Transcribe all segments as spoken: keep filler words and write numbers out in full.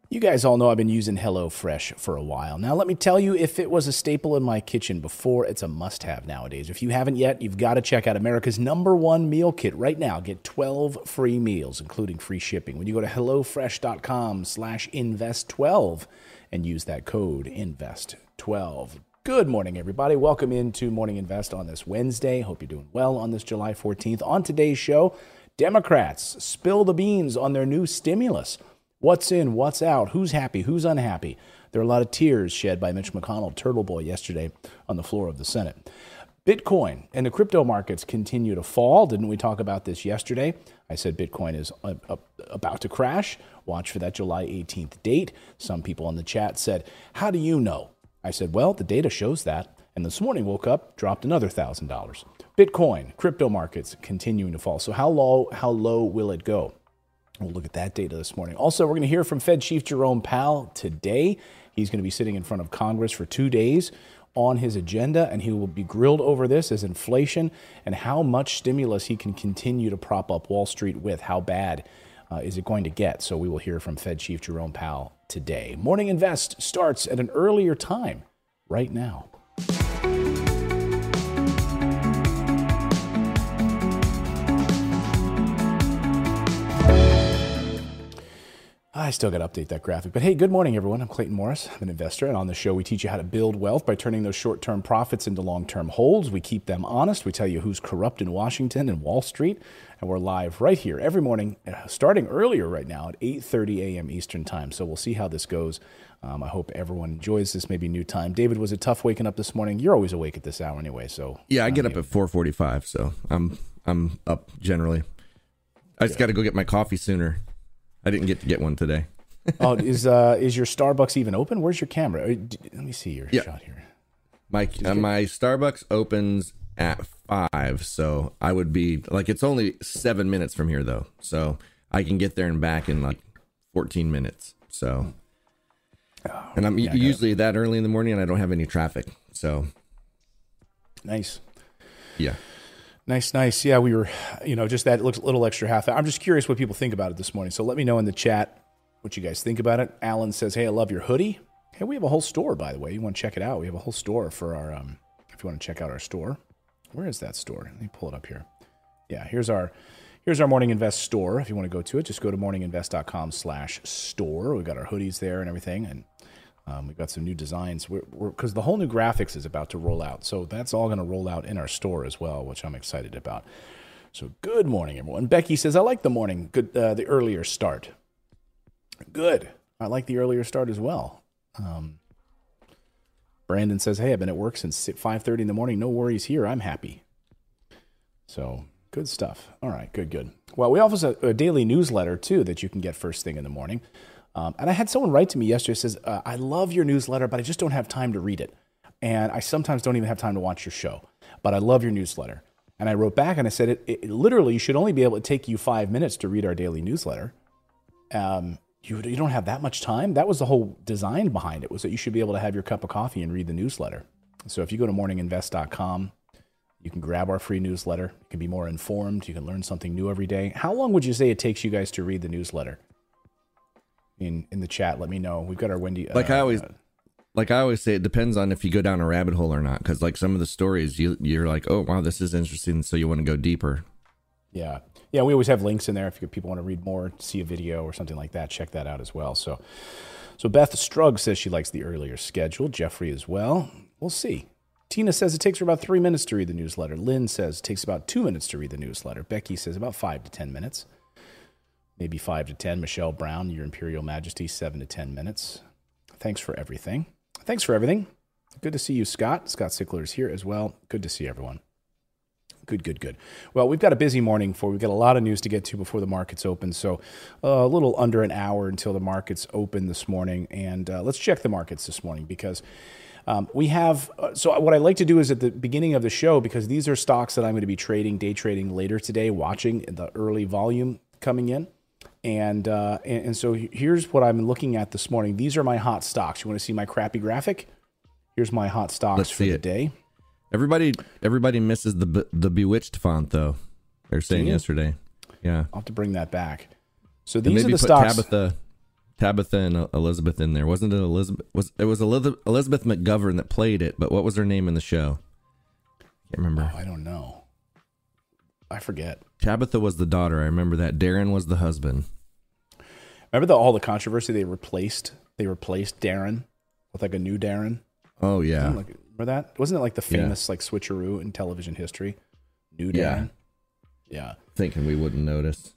You guys all know I've been using HelloFresh for a while. Now, let me tell you, if it was a staple in my kitchen before, it's a must-have nowadays. If you haven't yet, you've got to check out America's number one meal kit right now. Get twelve free meals, including free shipping, when you go to HelloFresh.com slash invest12 and use that code invest twelve. Good morning, everybody. Welcome into Morning Invest on this Wednesday. Hope you're doing well on this July fourteenth. On today's show, Democrats spill the beans on their new stimulus. What's in, what's out, who's happy, who's unhappy. There are a lot of tears shed by Mitch McConnell, Turtle Boy, yesterday on the floor of the Senate. Bitcoin and the crypto markets continue to fall. Didn't we talk about this yesterday? I said Bitcoin is uh, uh, about to crash. Watch for that July eighteenth date. Some people in the chat said, how do you know? I said, well, the data shows that. And this morning woke up, dropped another one thousand dollars. Bitcoin, crypto markets continuing to fall. So how low, how low will it go? We'll look at that data this morning. Also, we're going to hear from Fed Chief Jerome Powell today. He's going to be sitting in front of Congress for two days on his agenda, and he will be grilled over this as inflation and how much stimulus he can continue to prop up Wall Street with. How bad uh, is it going to get? So we will hear from Fed Chief Jerome Powell today. Morning Invest starts at an earlier time right now. I still got to update that graphic. But hey, good morning, everyone. I'm Clayton Morris. I'm an investor, and on the show, we teach you how to build wealth by turning those short-term profits into long-term holds. We keep them honest. We tell you who's corrupt in Washington and Wall Street, and we're live right here every morning, starting earlier right now at eight thirty a.m. Eastern Time. So we'll see how this goes. Um, I hope everyone enjoys this maybe new time. David, was it tough waking up this morning? You're always awake at this hour anyway. So yeah, I get um, up at four forty-five, so I'm I'm up generally. I just got to go get my coffee sooner. I didn't get to get one today. oh, is uh, is your Starbucks even open? Where's your camera? Let me see your yeah. shot here. My uh, my Starbucks opens at five, so I would be like it's only seven minutes from here though, so I can get there and back in like fourteen minutes. So, oh, and I'm yeah, usually that early in the morning, and I don't have any traffic. So, nice. Yeah. Nice, nice. Yeah, we were, you know, just that little extra half hour. I'm just curious what people think about it this morning. So let me know in the chat what you guys think about it. Alan says, hey, I love your hoodie. Hey, we have a whole store, by the way. You want to check it out? We have a whole store for our, um, if you want to check out our store. Where is that store? Let me pull it up here. Yeah, here's our, here's our Morning Invest store. If you want to go to it, just go to morninginvest.com slash store. We've got our hoodies there and everything. And Um, we've got some new designs because the whole new graphics is about to roll out. So that's all going to roll out in our store as well, which I'm excited about. So good morning, everyone. Becky says, I like the morning, good, uh, the earlier start. Good. I like the earlier start as well. Um, Brandon says, hey, I've been at work since five thirty in the morning. No worries here. I'm happy. So good stuff. All right, good, good. Well, we also have a daily newsletter, too, that you can get first thing in the morning. Um, and I had someone write to me yesterday, says, uh, I love your newsletter, but I just don't have time to read it. And I sometimes don't even have time to watch your show, but I love your newsletter. And I wrote back and I said, it, it literally should only be able to take you five minutes to read our daily newsletter. Um, you, you don't have that much time. That was the whole design behind it, was that you should be able to have your cup of coffee and read the newsletter. So if you go to morning invest dot com, you can grab our free newsletter. You can be more informed. You can learn something new every day. How long would you say it takes you guys to read the newsletter? In, in the chat, let me know. We've got our Wendy. Like uh, I always, uh, like I always say, it depends on if you go down a rabbit hole or not. Because like some of the stories, you you're like, oh wow, this is interesting, so you want to go deeper. Yeah, yeah. We always have links in there if people want to read more, see a video or something like that. Check that out as well. So, so Beth Strug says she likes the earlier schedule. Jeffrey as well. We'll see. Tina says it takes her about three minutes to read the newsletter. Lynn says it takes about two minutes to read the newsletter. Becky says about five to ten minutes. Maybe five to ten. Michelle Brown, Your Imperial Majesty, seven to ten minutes. Thanks for everything. Thanks for everything. Good to see you, Scott. Scott Sickler is here as well. Good to see everyone. Good, good, good. Well, we've got a busy morning for. We've got a lot of news to get to before the markets open. So uh, a little under an hour until the markets open this morning. And uh, let's check the markets this morning because um, we have. Uh, so what I like to do is at the beginning of the show, because these are stocks that I'm going to be trading, day trading later today, watching the early volume coming in. And, uh, and and so here's what I'm looking at this morning. These are my hot stocks. You want to see my crappy graphic? Here's my hot stocks Let's for the it. day. Everybody everybody misses the the Bewitched font, though. They're saying yesterday. Yeah. I'll have to bring that back. So and these maybe are the put stocks. Tabitha, Tabitha and Elizabeth in there. Wasn't it Elizabeth? Was it was Elizabeth McGovern that played it? But what was her name in the show? Can't remember. Oh, I don't know. I forget. Tabitha was the daughter. I remember that. Darren was the husband. Remember the, all the controversy? They replaced. They replaced Darren with like a new Darren. Oh yeah. Like, remember that? Wasn't it like the famous yeah. like switcheroo in television history? New Darren. Yeah. yeah. Thinking we wouldn't notice.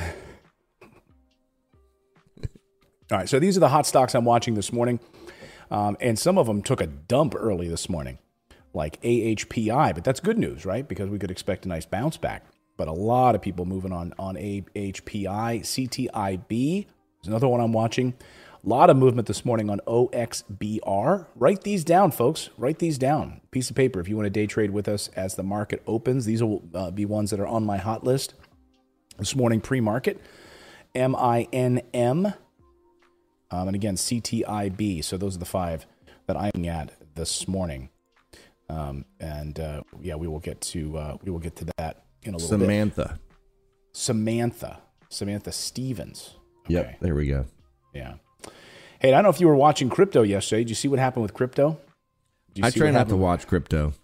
All right, so these are the hot stocks I'm watching this morning, um, and some of them took a dump early this morning, like A H P I, but that's good news, right? Because we could expect a nice bounce back. But a lot of people moving on on A H P I. C T I B is another one I'm watching. A lot of movement this morning on O X B R. Write these down, folks. Write these down. Piece of paper if you want to day trade with us as the market opens. These will uh, be ones that are on my hot list this morning pre-market. M I N M. Um, and again, C T I B. So those are the five that I'm at this morning. Um, and uh, yeah, we will get to uh, we will get to that in a little Samantha. bit. Samantha. Samantha Stevens. Okay. Yep, there we go. Yeah. Hey, I don't know if you were watching crypto yesterday. Did you see what happened with crypto? I try not to watch crypto.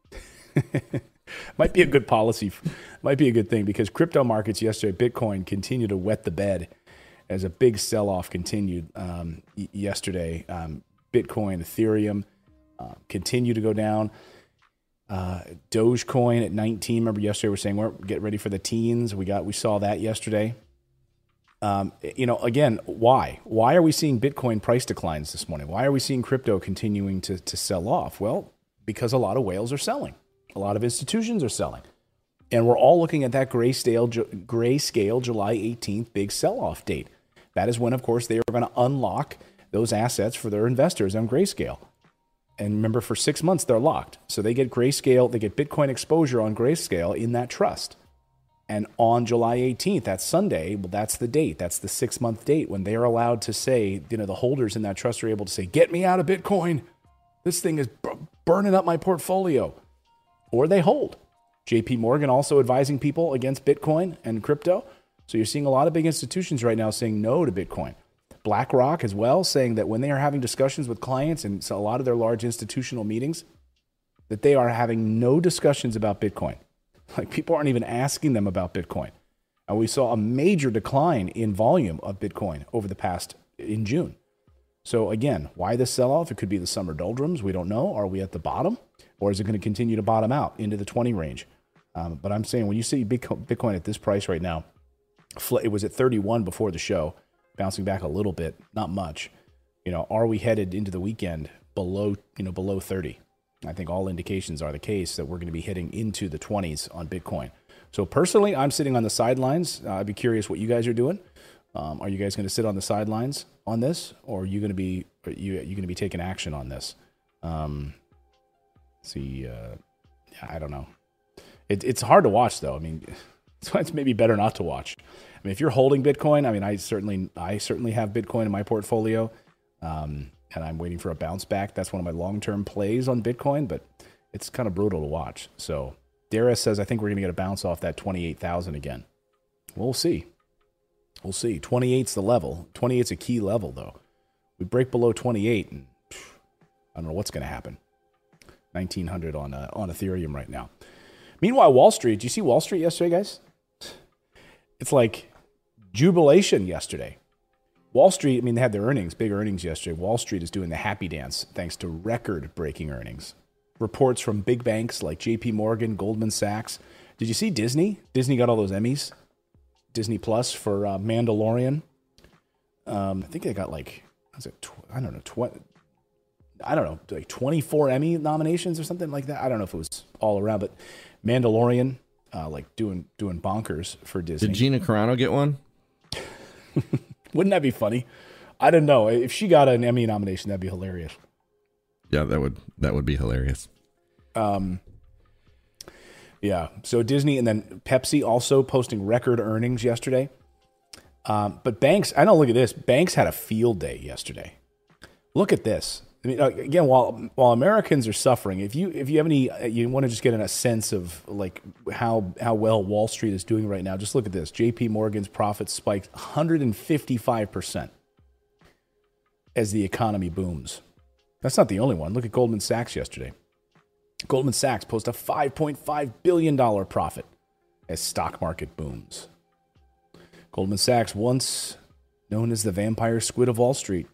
Might be a good policy. Might be a good thing because crypto markets yesterday, Bitcoin continued to wet the bed as a big sell-off continued um, y- yesterday. Um, Bitcoin, Ethereum uh, continue to go down. Uh, Dogecoin at nineteen. Remember yesterday we were saying we're get ready for the teens. We got we saw that yesterday. Um, you know, again, why? Why are we seeing Bitcoin price declines this morning? Why are we seeing crypto continuing to to sell off? Well, because a lot of whales are selling. A lot of institutions are selling. And we're all looking at that grayscale, grayscale July eighteenth big sell-off date. That is when, of course, they are going to unlock those assets for their investors on Grayscale. And remember, for six months, they're locked. So they get Grayscale, they get Bitcoin exposure on Grayscale in that trust. And on July eighteenth, that Sunday, well, that's the date. That's the six-month date when they are allowed to say, you know, the holders in that trust are able to say, get me out of Bitcoin. This thing is b- burning up my portfolio. Or they hold. J P Morgan also advising people against Bitcoin and crypto. So you're seeing a lot of big institutions right now saying no to Bitcoin. BlackRock as well saying that when they are having discussions with clients and so a lot of their large institutional meetings, that they are having no discussions about Bitcoin. Like people aren't even asking them about Bitcoin. And we saw a major decline in volume of Bitcoin over the past in June. So again, why this sell-off? It could be the summer doldrums. We don't know. Are we at the bottom? Or is it going to continue to bottom out into the twenty range? Um, but I'm saying when you see Bitcoin at this price right now, it was at thirty-one before the show, bouncing back a little bit, not much. You know, are we headed into the weekend below, you know, below thirty? I think all indications are the case that we're going to be hitting into the twenties on Bitcoin. So personally, I'm sitting on the sidelines. Uh, I'd be curious what you guys are doing. Um, are you guys going to sit on the sidelines on this, or are you going to be are you you going to be taking action on this? Um, see, uh, I don't know. It, it's hard to watch though. I mean, so it's maybe better not to watch. I mean, if you're holding Bitcoin, I mean, I certainly I certainly have Bitcoin in my portfolio, um, and I'm waiting for a bounce back. That's one of my long-term plays on Bitcoin, but it's kind of brutal to watch. So Dara says, I think we're going to get a bounce off that twenty-eight thousand again. We'll see. We'll see. twenty-eight's the level. twenty-eight's a key level, though. We break below twenty-eight, and phew, I don't know what's going to happen. nineteen hundred on uh, on Ethereum right now. Meanwhile, Wall Street. Did you see Wall Street yesterday, guys? It's like jubilation yesterday. Wall Street, I mean, they had their earnings, big earnings yesterday. Wall Street is doing the happy dance thanks to record-breaking earnings. Reports from big banks like J P Morgan, Goldman Sachs. Did you see Disney? Disney got all those Emmys. Disney Plus for uh, Mandalorian. Um, I think they got like, was it? Tw- I don't know, twenty. I don't know, like twenty-four Emmy nominations or something like that. I don't know if it was all around, but Mandalorian, uh, like doing doing bonkers for Disney. Did Gina Carano get one? Wouldn't that be funny? I don't know. If she got an Emmy nomination, that'd be hilarious. Yeah, that would that would be hilarious. Um. Yeah, so Disney and then Pepsi also posting record earnings yesterday. Um, but banks, I don't look at this. Banks had a field day yesterday. Look at this. I mean, again, while while Americans are suffering, if you if you have any, you want to just get in a sense of like how how well Wall Street is doing right now. Just look at this. J P Morgan's profits spiked one hundred fifty-five percent. as the economy booms. That's not the only one. Look at Goldman Sachs yesterday. Goldman Sachs posts a five point five billion dollars profit as stock market booms. Goldman Sachs, once known as the vampire squid of Wall Street,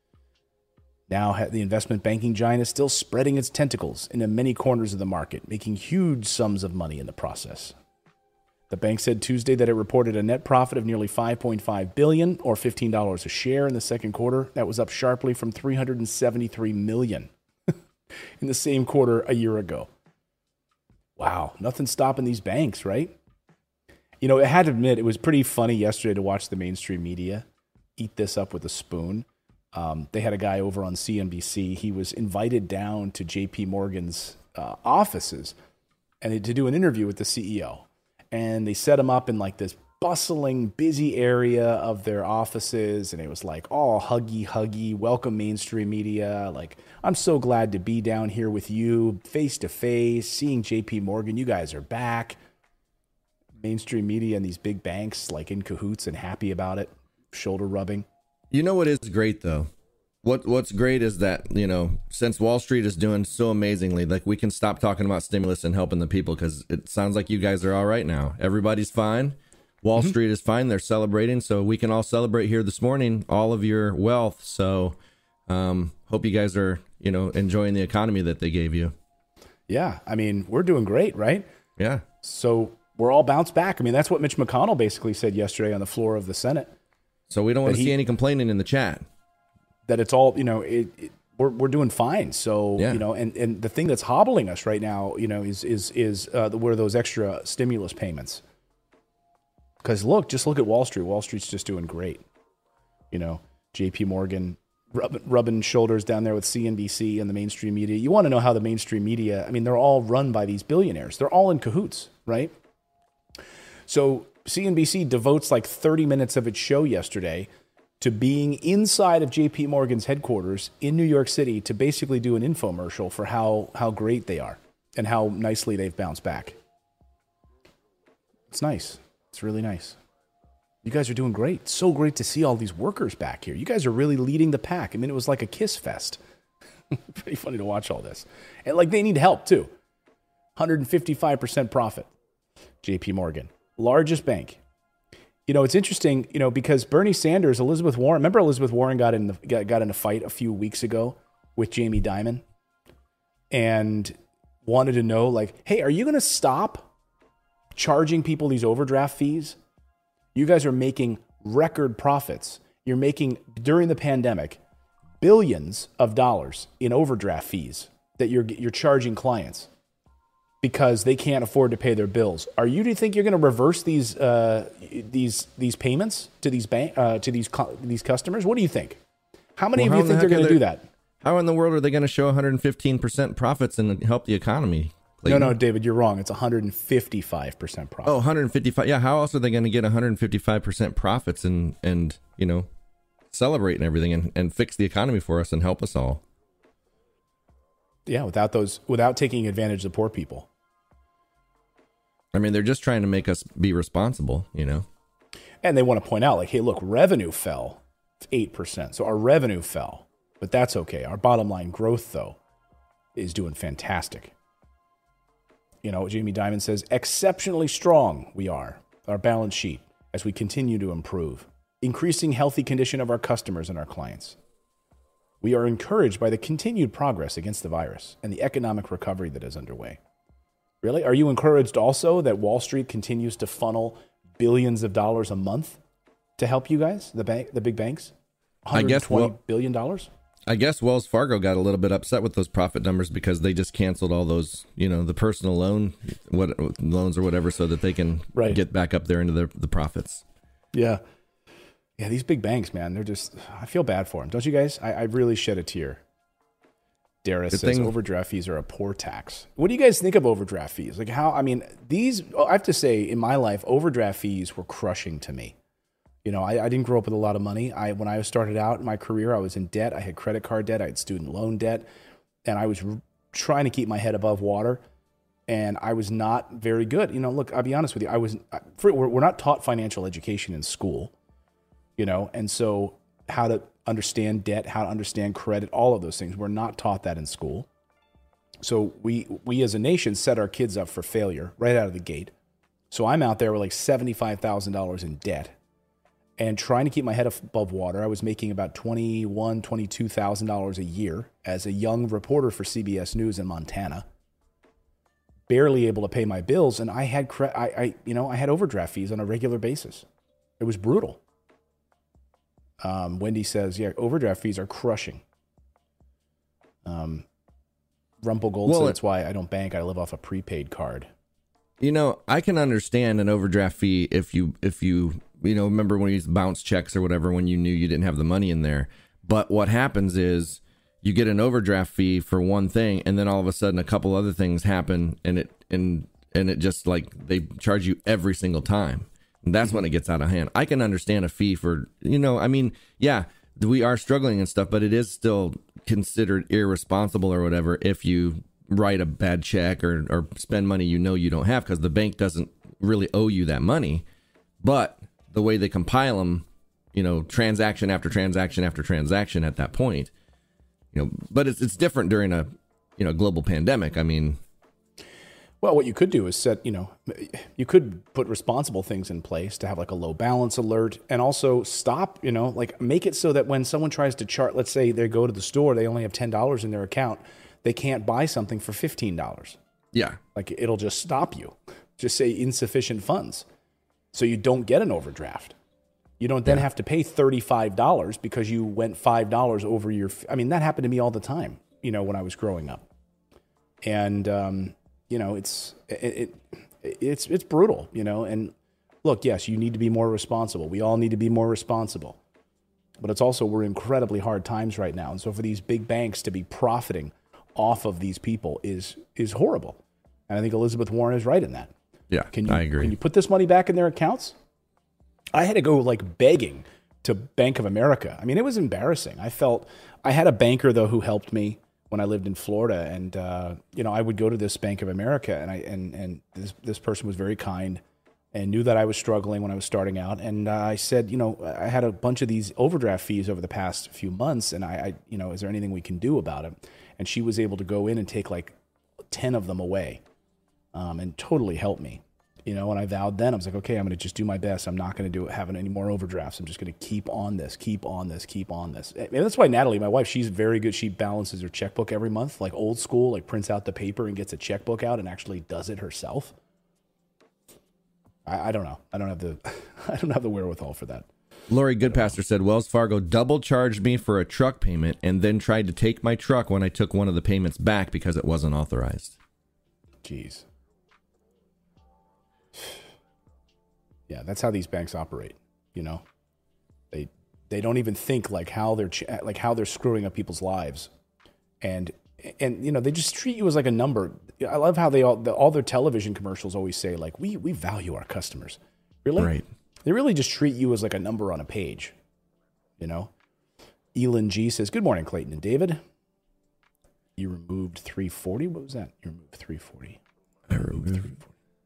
now the investment banking giant is still spreading its tentacles into many corners of the market, making huge sums of money in the process. The bank said Tuesday that it reported a net profit of nearly five point five billion dollars or fifteen dollars a share in the second quarter. That was up sharply from three hundred seventy-three million dollars in the same quarter a year ago. Wow, nothing's stopping these banks, right? You know, I had to admit, it was pretty funny yesterday to watch the mainstream media eat this up with a spoon. Um, they had a guy over on C N B C. He was invited down to J P Morgan's uh, offices and to do an interview with the C E O. And they set him up in like this bustling, busy area of their offices. And it was like, oh, huggy, huggy, welcome mainstream media. Like, I'm so glad to be down here with you face to face, seeing J P Morgan. You guys are back. Mainstream media and these big banks like in cahoots and happy about it, shoulder rubbing. You know what is great though? What What's great is that, you know, since Wall Street is doing so amazingly, like we can stop talking about stimulus and helping the people because it sounds like you guys are all right now. Everybody's fine. Wall mm-hmm. Street is fine. They're celebrating. So we can all celebrate here this morning, all of your wealth. So um, hope you guys are, you know, enjoying the economy that they gave you. Yeah. I mean, we're doing great, right? Yeah. So we're all bounced back. I mean, that's what Mitch McConnell basically said yesterday on the floor of the Senate. So we don't want to see any complaining in the chat. That it's all, you know, it, it, we're we're doing fine. So, yeah. you know, and, and the thing that's hobbling us right now, you know, is is is uh, where those extra stimulus payments. Because look, just look at Wall Street. Wall Street's just doing great. You know, J P Morgan rubbing, rubbing shoulders down there with C N B C and the mainstream media. You want to know how the mainstream media, I mean, they're all run by these billionaires. They're all in cahoots, right? So C N B C devotes like thirty minutes of its show yesterday to being inside of J P Morgan's headquarters in New York City to basically do an infomercial for how, how great they are and how nicely they've bounced back. It's nice. It's really nice. You guys are doing great. So great to see all these workers back here. You guys are really leading the pack. I mean, it was like a kiss fest. Pretty funny to watch all this. And like they need help too. one hundred fifty-five percent profit. J P Morgan, largest bank. You know, it's interesting, you know, because Bernie Sanders, Elizabeth Warren, remember Elizabeth Warren got in the, got, got in a fight a few weeks ago with Jamie Dimon and wanted to know, like, hey, are you going to stop charging people these overdraft fees? You guys are making record profits. You're making, during the pandemic, billions of dollars in overdraft fees that you're you're charging clients because they can't afford to pay their bills. Are you, do you think you're going to reverse these uh, these these payments to these bank uh, to these these customers? What do you think? How many well, of you think they're going to do that? How in the world are they going to show one hundred fifteen percent profits and help the economy? Clayton? No, no, David, you're wrong. It's one hundred fifty-five percent profit. Oh, one hundred fifty-five. Yeah, how else are they going to get one hundred fifty-five percent profits and and you know celebrate and everything and, and fix the economy for us and help us all? Yeah, without those, without taking advantage of the poor people. I mean, they're just trying to make us be responsible, you know? And they want to point out, like, hey, look, revenue fell eight percent. So our revenue fell, but that's okay. Our bottom line growth, though, is doing fantastic. You know, Jamie Dimon says, exceptionally strong we are, our balance sheet, as we continue to improve, increasing healthy condition of our customers and our clients. We are encouraged by the continued progress against the virus and the economic recovery that is underway. Really? Are you encouraged also that Wall Street continues to funnel billions of dollars a month to help you guys, the bank, the big banks? I guess well, billion dollars? I guess Wells Fargo got a little bit upset with those profit numbers because they just canceled all those, you know, the personal loan what loans or whatever so that they can right. get back up there into the, the profits. Yeah. Yeah, these big banks, man, they're just, I feel bad for them. Don't you guys? I, I really shed a tear. Dara says thing. Overdraft fees are a poor tax. What do you guys think of overdraft fees? Like how, I mean, these, I have to say in my life, overdraft fees were crushing to me. You know, I, I didn't grow up with a lot of money. I, when I started out in my career, I was in debt. I had credit card debt. I had student loan debt. And I was r- trying to keep my head above water. And I was not very good. You know, look, I'll be honest with you. I was, we're, we're not taught financial education in school. You know, and so how to understand debt, how to understand credit, all of those things. We're not taught that in school. So we we as a nation set our kids up for failure right out of the gate. So I'm out there with like seventy-five thousand dollars in debt and trying to keep my head above water. I was making about twenty-one thousand dollars, twenty-two thousand dollars a year as a young reporter for C B S News in Montana. Barely able to pay my bills, and I had cre- I, I you know I had overdraft fees on a regular basis. It was brutal. Um, Wendy says, "Yeah, overdraft fees are crushing." Um, Rumpel Gold Well, said, "That's why I don't bank. I live off a prepaid card." You know, I can understand an overdraft fee if you if you you know remember when you used bounce checks or whatever when you knew you didn't have the money in there. But what happens is you get an overdraft fee for one thing, and then all of a sudden a couple other things happen, and it and and it just like they charge you every single time. And that's when it gets out of hand. I can understand a fee for, you know, I mean, yeah, we are struggling and stuff, but it is still considered irresponsible or whatever if you write a bad check or, or spend money you know you don't have, because the bank doesn't really owe you that money. But the way they compile them, you know, transaction after transaction after transaction at that point, you know, but it's it's different during a, you know, global pandemic. I mean, well, what you could do is set, you know, you could put responsible things in place to have like a low balance alert, and also stop, you know, like make it so that when someone tries to chart, let's say they go to the store, they only have ten dollars in their account, they can't buy something for fifteen dollars. Yeah. Like it'll just stop you. Just say insufficient funds. So you don't get an overdraft. You don't then yeah. have to pay thirty-five dollars because you went five dollars over your, I mean, that happened to me all the time, you know, when I was growing up. And, um, you know, it's, it, it, it's, it's brutal, you know, and look, yes, you need to be more responsible. We all need to be more responsible, but it's also, we're in incredibly hard times right now. And so for these big banks to be profiting off of these people is, is horrible. And I think Elizabeth Warren is right in that. Yeah, can you, I agree. Can you put this money back in their accounts? I had to go like begging to Bank of America. I mean, it was embarrassing. I felt, I had a banker though who helped me when I lived in Florida, and uh, you know, I would go to this Bank of America, and I and and this this person was very kind and knew that I was struggling when I was starting out, and uh, I said, you know, I had a bunch of these overdraft fees over the past few months, and I, I, you know, is there anything we can do about it? And she was able to go in and take like ten of them away, um, and totally help me. You know, and I vowed then, I was like, okay, I'm going to just do my best. I'm not going to do it, having any more overdrafts. I'm just going to keep on this, keep on this, keep on this. And that's why Natalie, my wife, she's very good. She balances her checkbook every month, like old school, like prints out the paper and gets a checkbook out and actually does it herself. I, I don't know. I don't have the, I don't have the wherewithal for that. Lori Goodpastor said, Wells Fargo double charged me for a truck payment and then tried to take my truck when I took one of the payments back because it wasn't authorized. Jeez. Yeah, that's how these banks operate. You know, they they don't even think like how they're ch- like how they're screwing up people's lives, and and you know they just treat you as like a number. I love how they all the, all their television commercials always say like we we value our customers. Really, right? They really just treat you as like a number on a page. You know, Elin G says, "Good morning, Clayton and David. You removed three forty. What was that? You removed three forty. I removed three forty.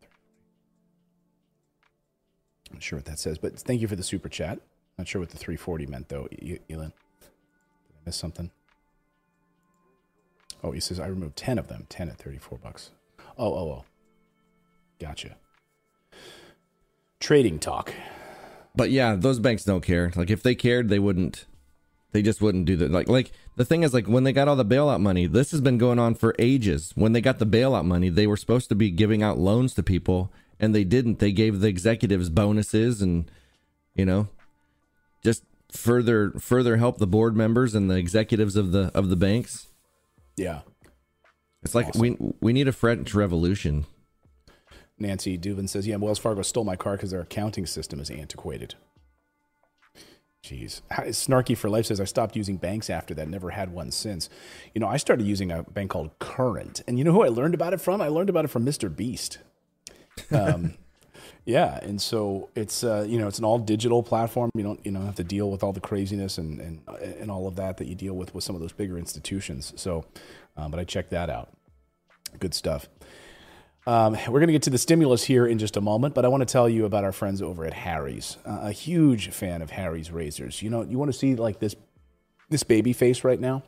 I'm not sure what that says, but thank you for the super chat. Not sure what the three forty meant, though, Elin. Did I miss something? Oh, he says, I removed ten of them. ten at thirty-four bucks. Oh, oh, oh. Gotcha. Trading talk. But yeah, those banks don't care. Like, if they cared, they wouldn't. They just wouldn't do that. Like, like the thing is, like, when they got all the bailout money, this has been going on for ages. When they got the bailout money, they were supposed to be giving out loans to people, and they didn't. They gave the executives bonuses and, you know, just further further help the board members and the executives of the of the banks. Yeah. It's like awesome. we we need a French Revolution. Nancy Dubin says, yeah, Wells Fargo stole my car because their accounting system is antiquated. Jeez. Snarky for Life says, I stopped using banks after that. Never had one since. You know, I started using a bank called Current. And you know who I learned about it from? I learned about it from Mister Beast. Um, yeah. And so it's, uh, you know, it's an all digital platform. You don't, you know, have to deal with all the craziness and, and, and all of that that you deal with with some of those bigger institutions. So, um, but I checked that out. Good stuff. Um, we're going to get to the stimulus here in just a moment, but I want to tell you about our friends over at Harry's. Uh, a huge fan of Harry's razors. You know, you want to see like this this baby face right now,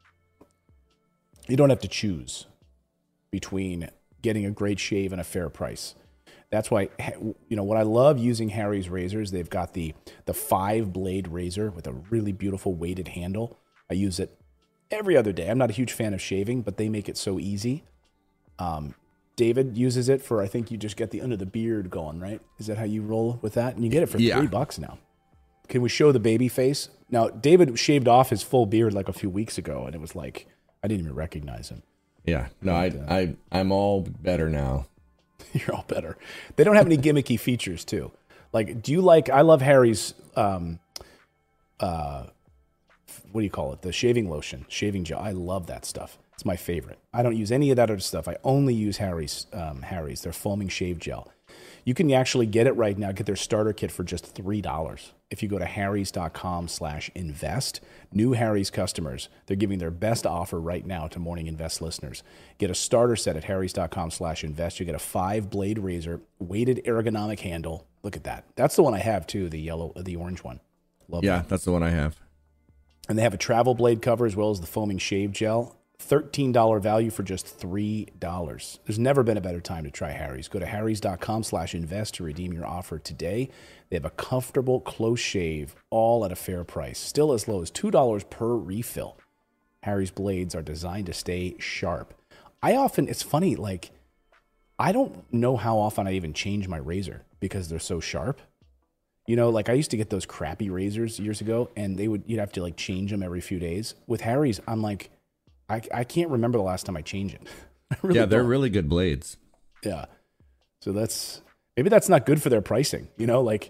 you don't have to choose between getting a great shave and a fair price. That's why, you know, what I love using Harry's razors, they've got the the five blade razor with a really beautiful weighted handle. I use it every other day. I'm not a huge fan of shaving, but they make it so easy. Um, David uses it for, I think you just get the under the beard going, right? Is that how you roll with that? And you get it for yeah. three bucks now. Can we show the baby face? Now, David shaved off his full beard like a few weeks ago, and it was like, I didn't even recognize him. Yeah, no, and, I, uh, I, I'm all better now. You're all better. They don't have any gimmicky features, too. Like, do you like, I love Harry's, um, uh, what do you call it? The shaving lotion, shaving gel. I love that stuff. It's my favorite. I don't use any of that other stuff. I only use Harry's, um, Harry's, their foaming shave gel. You can actually get it right now, get their starter kit for just three dollars. If you go to harrys.com slash invest, new Harry's customers, they're giving their best offer right now to Morning Invest listeners. Get a starter set at harrys.com slash invest. You get a five-blade razor, weighted ergonomic handle. Look at that. That's the one I have, too, the yellow, the orange one. Love yeah, that. That's the one I have. And they have a travel blade cover as well as the foaming shave gel. thirteen dollars value for just three dollars. There's never been a better time to try Harry's. Go to harrys.com slash invest to redeem your offer today. They have a comfortable, close shave, all at a fair price. Still as low as two dollars per refill. Harry's blades are designed to stay sharp. I often, it's funny, like, I don't know how often I even change my razor because they're so sharp. You know, like I used to get those crappy razors years ago, and they would, you'd have to like change them every few days. With Harry's, I'm like, I, I can't remember the last time I changed it. I really yeah, they're don't. really good blades. Yeah. So that's, maybe that's not good for their pricing. You know, like,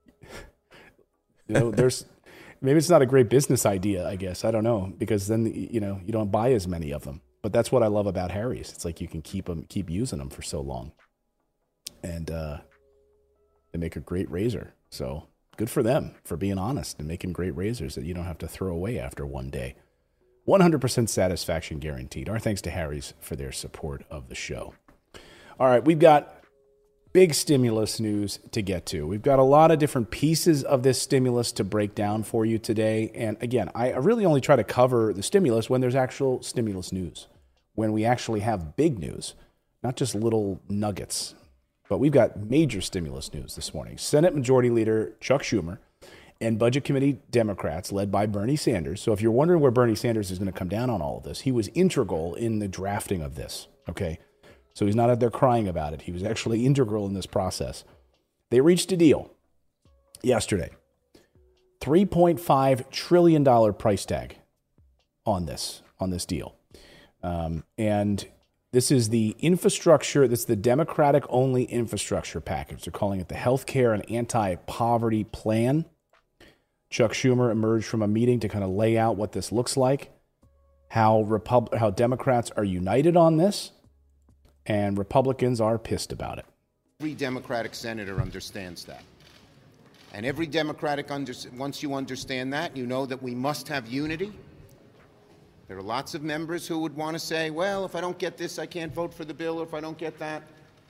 you know, there's, maybe it's not a great business idea, I guess. I don't know, because then, you know, you don't buy as many of them. But that's what I love about Harry's. It's like you can keep them, keep using them for so long. And uh, they make a great razor. So good for them for being honest and making great razors that you don't have to throw away after one day. one hundred percent satisfaction guaranteed. Our thanks to Harry's for their support of the show. All right, we've got big stimulus news to get to. We've got a lot of different pieces of this stimulus to break down for you today. And again, I really only try to cover the stimulus when there's actual stimulus news, when we actually have big news, not just little nuggets. But we've got major stimulus news this morning. Senate Majority Leader Chuck Schumer and Budget Committee Democrats led by Bernie Sanders. So if you're wondering where Bernie Sanders is going to come down on all of this, he was integral in the drafting of this, okay? So he's not out there crying about it. He was actually integral in this process. They reached a deal yesterday. three point five trillion dollars price tag on this, on this deal. Um, and this is the infrastructure, this is the Democratic-only infrastructure package. They're calling it the Healthcare and Anti-Poverty Plan. Chuck Schumer emerged from a meeting to kind of lay out what this looks like, how Repub- how Democrats are united on this, and Republicans are pissed about it. Every Democratic senator understands that. And every Democratic, under- once you understand that, you know that we must have unity. There are lots of members who would want to say, well, if I don't get this, I can't vote for the bill, or if I don't get that.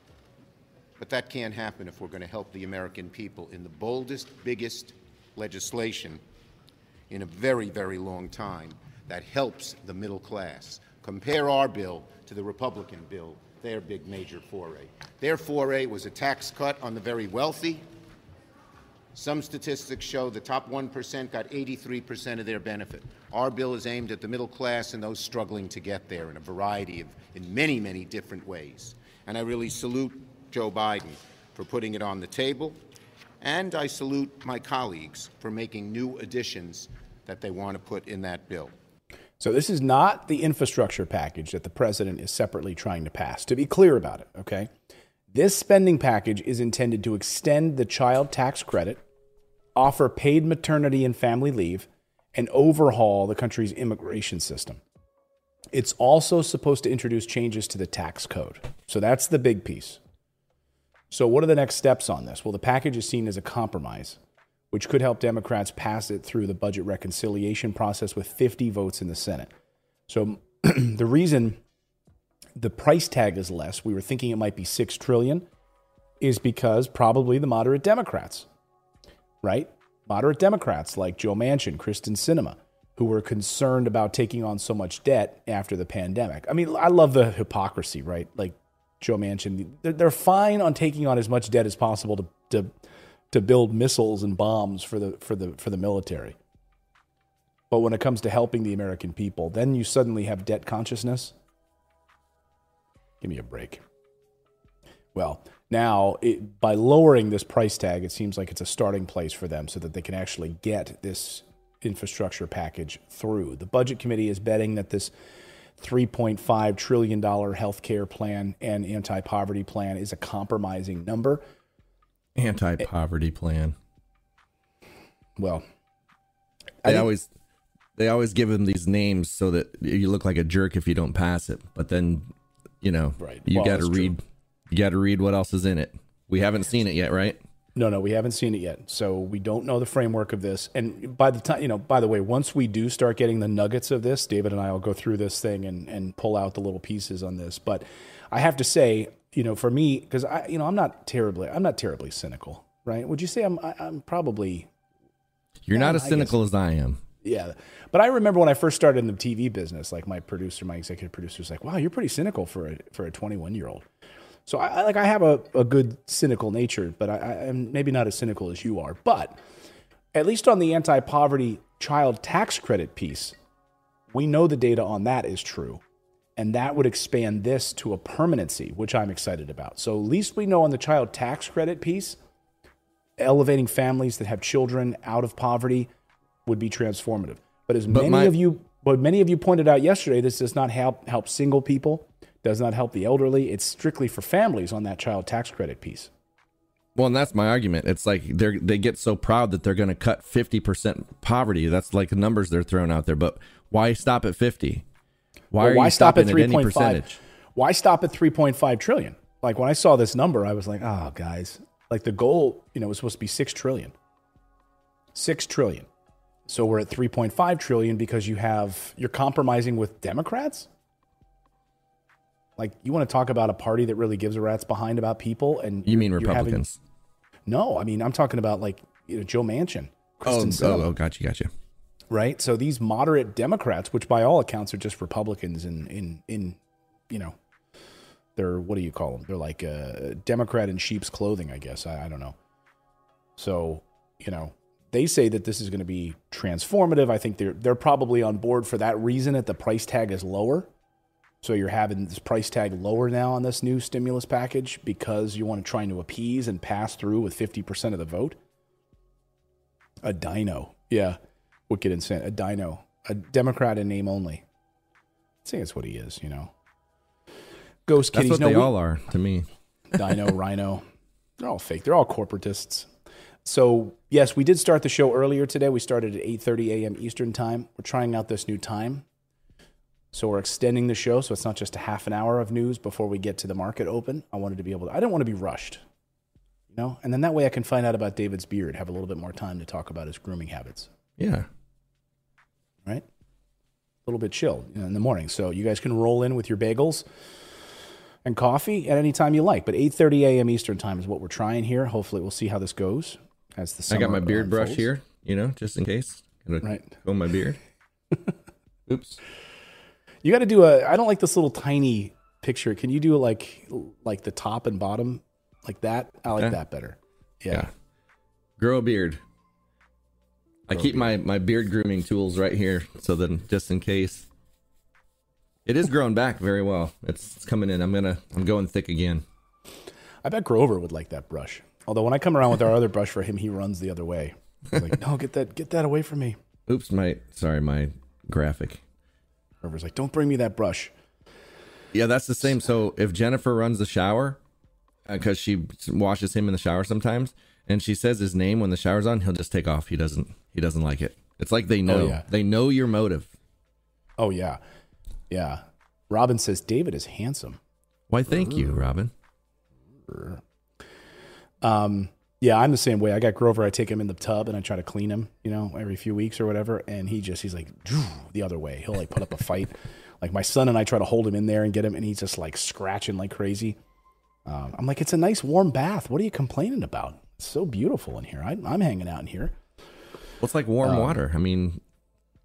But that can't happen if we're going to help the American people in the boldest, biggest legislation in a very, very long time that helps the middle class. Compare our bill to the Republican bill, their big major foray. Their foray was a tax cut on the very wealthy. Some statistics show the top one percent got eighty-three percent of their benefit. Our bill is aimed at the middle class and those struggling to get there in a variety of, in many, many different ways. And I really salute Joe Biden for putting it on the table. And I salute my colleagues for making new additions that they want to put in that bill. So this is not the infrastructure package that the president is separately trying to pass. To be clear about it, okay? This spending package is intended to extend the child tax credit, offer paid maternity and family leave, and overhaul the country's immigration system. It's also supposed to introduce changes to the tax code. So that's the big piece. So what are the next steps on this? Well, the package is seen as a compromise, which could help Democrats pass it through the budget reconciliation process with fifty votes in the Senate. So the reason the price tag is less, we were thinking it might be six trillion dollars, is because probably the moderate Democrats, right? Moderate Democrats like Joe Manchin, Kristen Sinema, who were concerned about taking on so much debt after the pandemic. I mean, I love the hypocrisy, right? Like Joe Manchin, they're, they're fine on taking on as much debt as possible to, to to build missiles and bombs for the for the for the military. But when it comes to helping the American people, then you suddenly have debt consciousness. Give me a break. Well, now it, by lowering this price tag, it seems like it's a starting place for them so that they can actually get this infrastructure package through. The Budget Committee is betting that this three point five trillion dollars health care plan and anti-poverty plan is a compromising number. Anti-poverty plan. Well, they always they always give them these names so that you look like a jerk if you don't pass it. But then, you know, right. you well, got to read. True. You got to read what else is in it. We haven't seen it yet, right? No, no, we haven't seen it yet. So we don't know the framework of this. And by the time, you know, by the way, once we do start getting the nuggets of this, David and I will go through this thing and, and pull out the little pieces on this. But I have to say, you know, for me, because I, you know, I'm not terribly, I'm not terribly cynical, right? Would you say I'm, I, I'm probably. You're yeah, not as cynical as I am. Yeah. But I remember when I first started in the T V business, like my producer, my executive producer was like, wow, you're pretty cynical for a, for a twenty-one year old. So I like I have a, a good cynical nature, but I, I am maybe not as cynical as you are. But at least on the anti-poverty child tax credit piece, we know the data on that is true. And that would expand this to a permanency, which I'm excited about. So at least we know on the child tax credit piece, elevating families that have children out of poverty would be transformative. But as but many my- of you but many of you pointed out yesterday, this does not help help single people. Does not help the elderly. It's strictly for families on that child tax credit piece. Well, and that's my argument. It's like they they get so proud that they're going to cut fifty percent poverty. That's like the numbers they're throwing out there. But why stop at fifty? Why well, are why you stop stopping at, at any percentage? Why stop at three point five trillion? Like when I saw this number, I was like, oh, guys, like the goal, you know, was supposed to be six trillion. six trillion. So we're at three point five trillion because you have, you're compromising with Democrats? Like, you want to talk about a party that really gives a rat's behind about people? And you mean Republicans? Having, no, I mean, I'm talking about like, you know, Joe Manchin. Kristen oh, oh, oh, gotcha, gotcha. Right? So these moderate Democrats, which by all accounts are just Republicans in, in, in you know, they're, what do you call them? They're like a Democrat in sheep's clothing, I guess. I, I don't know. So, you know, they say that this is going to be transformative. I think they're they're probably on board for that reason that the price tag is lower. So you're having this price tag lower now on this new stimulus package because you want to try to appease and pass through with fifty percent of the vote. A dino. Yeah. Wicked insane. A dino. A Democrat in name only. I think that's what he is, you know. Ghost kitties. That's what no, they we, all are to me. Dino, Rhino. They're all fake. They're all corporatists. So, yes, we did start the show earlier today. We started at eight thirty a.m. Eastern time. We're trying out this new time. So we're extending the show, so it's not just a half an hour of news before we get to the market open. I wanted to be able to, I didn't want to be rushed, you know? And then that way I can find out about David's beard, have a little bit more time to talk about his grooming habits. Yeah. Right? A little bit chill you know, in the morning. So you guys can roll in with your bagels and coffee at any time you like. But eight thirty a.m. Eastern time is what we're trying here. Hopefully we'll see how this goes. As the I got my beard unfolds. brush here, you know, just in case. Right. Comb my beard. Oops. You got to do a, I don't like this little tiny picture. Can you do it like, like the top and bottom like that? I like yeah. that better. Yeah. yeah. Grow a beard. Grow I keep beard. my, my beard grooming tools right here. So then just in case. It is growing back very well. It's, it's coming in. I'm going to, I'm going thick again. I bet Grover would like that brush. Although when I come around with our other brush for him, he runs the other way. He's like, no, get that, get that away from me. Oops. My, sorry, my graphic. Grover's like, don't bring me that brush. Yeah, that's the same. So if Jennifer runs the shower, because uh, she washes him in the shower sometimes, and she says his name when the shower's on, he'll just take off. He doesn't. He doesn't like it. It's like they know. Oh, yeah. They know your motive. Oh yeah, yeah. Robin says David is handsome. Why? Thank you, Robin. Um. Yeah, I'm the same way. I got Grover. I take him in the tub and I try to clean him, you know, every few weeks or whatever. And he just, he's like, the other way. He'll like put up a fight. Like my son and I try to hold him in there and get him, and he's just like scratching like crazy. Um, I'm like, it's a nice warm bath. What are you complaining about? It's so beautiful in here. I, I'm hanging out in here. Well, it's like warm um, water. I mean,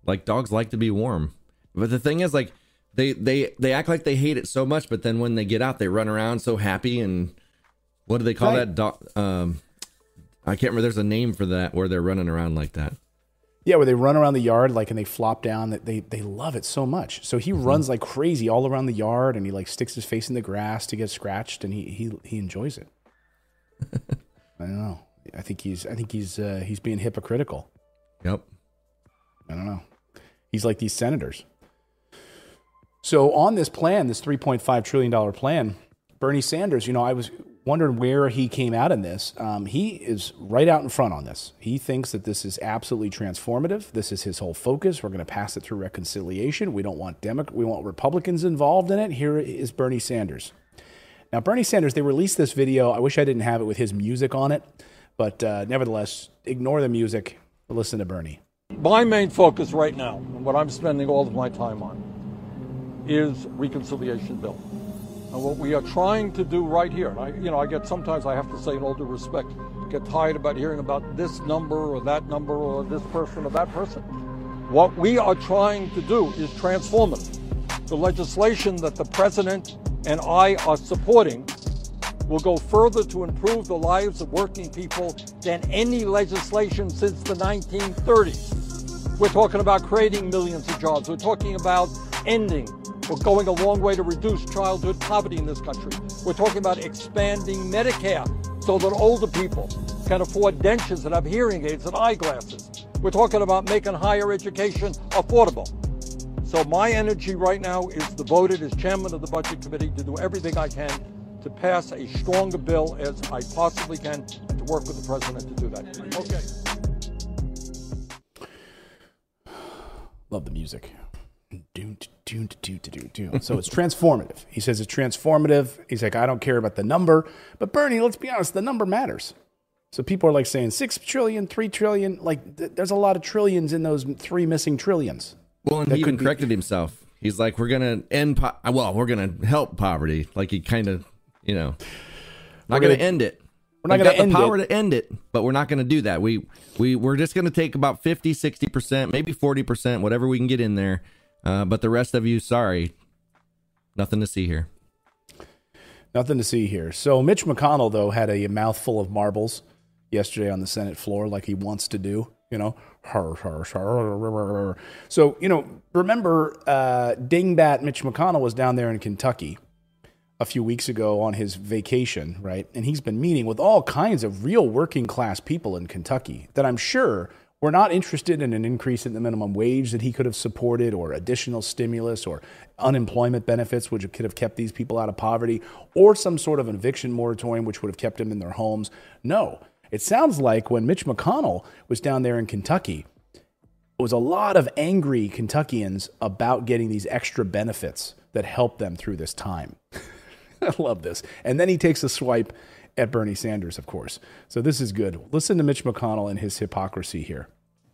Like, dogs like to be warm. But the thing is, like, they they they act like they hate it so much, but then when they get out, they run around so happy. And what do they call right. that dog? Um, I can't remember. There's a name for that where they're running around like that. Yeah, where they run around the yard, like, and they flop down. That they they love it so much. So he mm-hmm. runs like crazy all around the yard, and he like sticks his face in the grass to get scratched, and he he he enjoys it. I don't know. I think he's I think he's uh, he's being hypocritical. Yep. I don't know. He's like these senators. So on this plan, this three point five trillion dollars plan, Bernie Sanders, you know, I was wondering where he came out in this. Um, he is right out in front on this. He thinks that this is absolutely transformative. This is his whole focus. We're going to pass it through reconciliation. We don't want Demo- we want Republicans involved in it. Here is Bernie Sanders. Now, Bernie Sanders, they released this video. I wish I didn't have it with his music on it, but uh, nevertheless, ignore the music. Listen to Bernie. My main focus right now, and what I'm spending all of my time on, is reconciliation bill. And what we are trying to do right here, and I, you know, I get sometimes I have to say in all due respect, get tired about hearing about this number or that number or this person or that person. What we are trying to do is transformative. The legislation that the president and I are supporting will go further to improve the lives of working people than any legislation since the nineteen thirties. We're talking about creating millions of jobs. We're talking about ending We're going a long way to reduce childhood poverty in this country. We're talking about expanding Medicare so that older people can afford dentures and have hearing aids and eyeglasses. We're talking about making higher education affordable. So my energy right now is devoted as chairman of the Budget Committee to do everything I can to pass a stronger bill as I possibly can and to work with the president to do that. Okay. Love the music. So it's transformative. He says it's transformative. He's like, I don't care about the number. But Bernie, let's be honest, the number matters. So people are like saying six trillion, three trillion. Like th- there's a lot of trillions in those three missing trillions. Well, and he even corrected be- himself. He's like, we're going to end, po- well, we're going to help poverty. Like he kind of, you know, not going to end it. We're not going to end the power it. to end it, but we're not going to do that. We, we, we're just going to take about fifty, sixty percent, maybe forty percent, whatever we can get in there. Uh, but the rest of you, sorry, nothing to see here. Nothing to see here. So Mitch McConnell, though, had a mouthful of marbles yesterday on the Senate floor, like he wants to do, you know. So, you know, remember uh, dingbat Mitch McConnell was down there in Kentucky a few weeks ago on his vacation, right? And he's been meeting with all kinds of real working class people in Kentucky that I'm sure were not interested in an increase in the minimum wage that he could have supported, or additional stimulus, or unemployment benefits, which could have kept these people out of poverty, or some sort of an eviction moratorium, which would have kept them in their homes. No, it sounds like when Mitch McConnell was down there in Kentucky, it was a lot of angry Kentuckians about getting these extra benefits that helped them through this time. I love this. And then he takes a swipe at Bernie Sanders, of course. So this is good. Listen to Mitch McConnell and his hypocrisy here.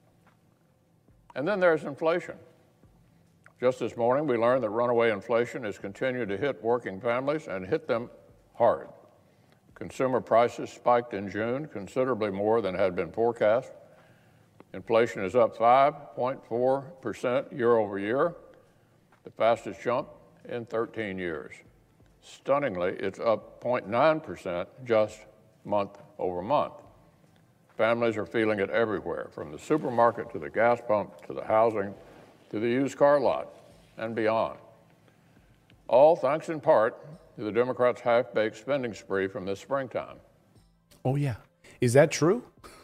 And then there's inflation. Just this morning, we learned that runaway inflation has continued to hit working families and hit them hard. Consumer prices spiked in June considerably more than had been forecast. Inflation is up five point four percent year over year, the fastest jump in thirteen years. Stunningly, it's up zero point nine percent just month over month. Families are feeling it everywhere, from the supermarket to the gas pump to the housing to the used car lot and beyond. All thanks in part to the Democrats' half-baked spending spree from this springtime. Oh, yeah. Is that true?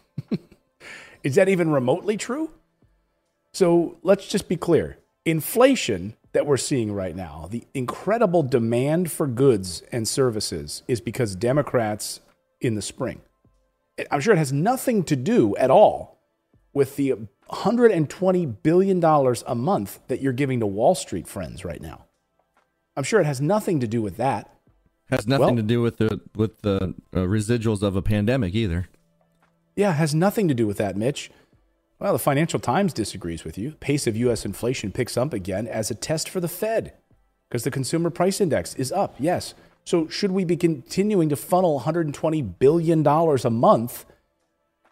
Is that even remotely true? So let's just be clear. Inflation that we're seeing right now, the incredible demand for goods and services, is because Democrats in the spring. I'm sure it has nothing to do at all with the one hundred twenty billion dollars a month that you're giving to Wall Street friends right now. I'm sure it has nothing to do with that. Has nothing well, to do with the with the uh, residuals of a pandemic either. Yeah, it has nothing to do with that, Mitch. Well, the Financial Times disagrees with you. Pace of U S inflation picks up again as a test for the Fed because the consumer price index is up, yes. So should we be continuing to funnel one hundred twenty billion dollars a month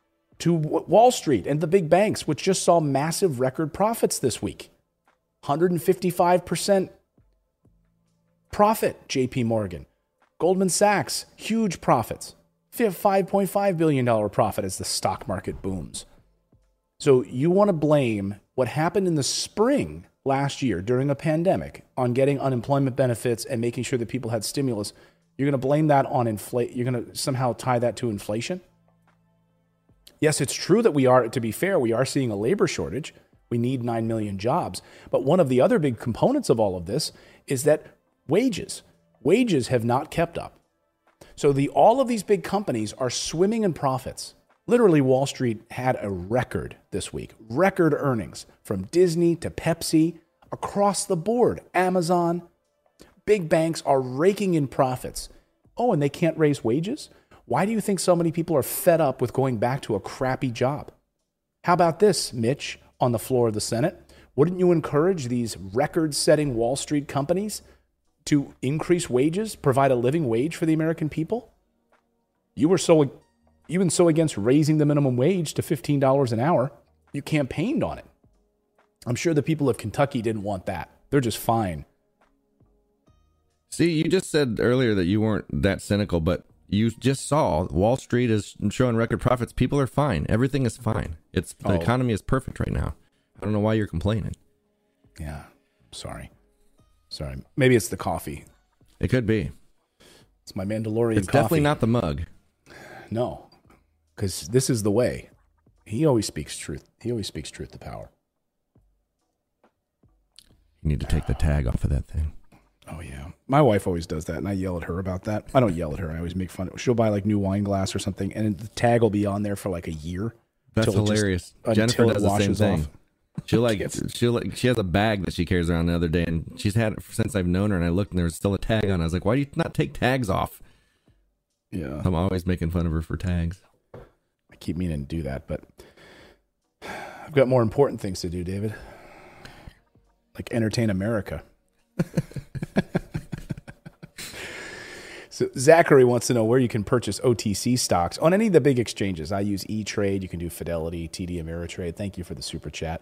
to Wall Street and the big banks, which just saw massive record profits this week. one hundred fifty-five percent profit, J P Morgan. Goldman Sachs, huge profits. five point five billion dollars profit as the stock market booms. So you want to blame what happened in the spring last year during a pandemic on getting unemployment benefits and making sure that people had stimulus. You're going to blame that on inflation. You're going to somehow tie that to inflation. Yes, it's true that we are, to be fair, we are seeing a labor shortage. We need nine million jobs. But one of the other big components of all of this is that wages, wages have not kept up. So the all of these big companies are swimming in profits. Literally, Wall Street had a record this week, record earnings from Disney to Pepsi, across the board. Amazon, big banks are raking in profits. Oh, and they can't raise wages? Why do you think so many people are fed up with going back to a crappy job? How about this, Mitch, on the floor of the Senate? Wouldn't you encourage these record-setting Wall Street companies to increase wages, provide a living wage for the American people? You were so even so against raising the minimum wage to fifteen dollars an hour, you campaigned on it. I'm sure the people of Kentucky didn't want that. They're just fine. See, you just said earlier that you weren't that cynical, but you just saw Wall Street is showing record profits. People are fine. Everything is fine. It's the Oh. economy is perfect right now. I don't know why you're complaining. Yeah, sorry. Sorry. Maybe it's the coffee. It could be. It's my Mandalorian It's coffee. definitely not the mug. No, because this is the way. He always speaks truth. He always speaks truth to power. You need to take the tag off of that thing. Oh, yeah. My wife always does that, and I yell at her about that. I don't yell at her. I always make fun of her. She'll buy, like, new wine glass or something, and the tag will be on there for, like, a year. That's until it just- hilarious. until Jennifer it does the same washes thing. off. She like Yes. she like she has a bag that she carries around the other day, and she's had it since I've known her. And I looked, and there was still a tag on. I was like, "Why do you not take tags off?" Yeah. I'm always making fun of her for tags. I keep meaning to do that, but I've got more important things to do, David. Like entertain America. So Zachary wants to know where you can purchase O T C stocks on any of the big exchanges. I use E-Trade. You can do Fidelity, T D Ameritrade. Thank you for the super chat.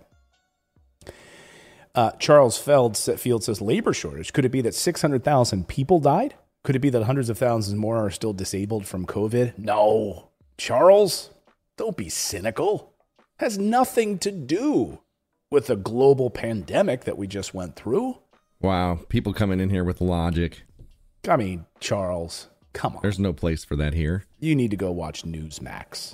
Uh, Charles Feld Field says labor shortage. Could it be that six hundred thousand people died? Could it be that hundreds of thousands more are still disabled from COVID? No. Charles, don't be cynical. Has nothing to do with the global pandemic that we just went through. Wow, people coming in here with logic. I mean, Charles, come on. There's no place for that here. You need to go watch Newsmax.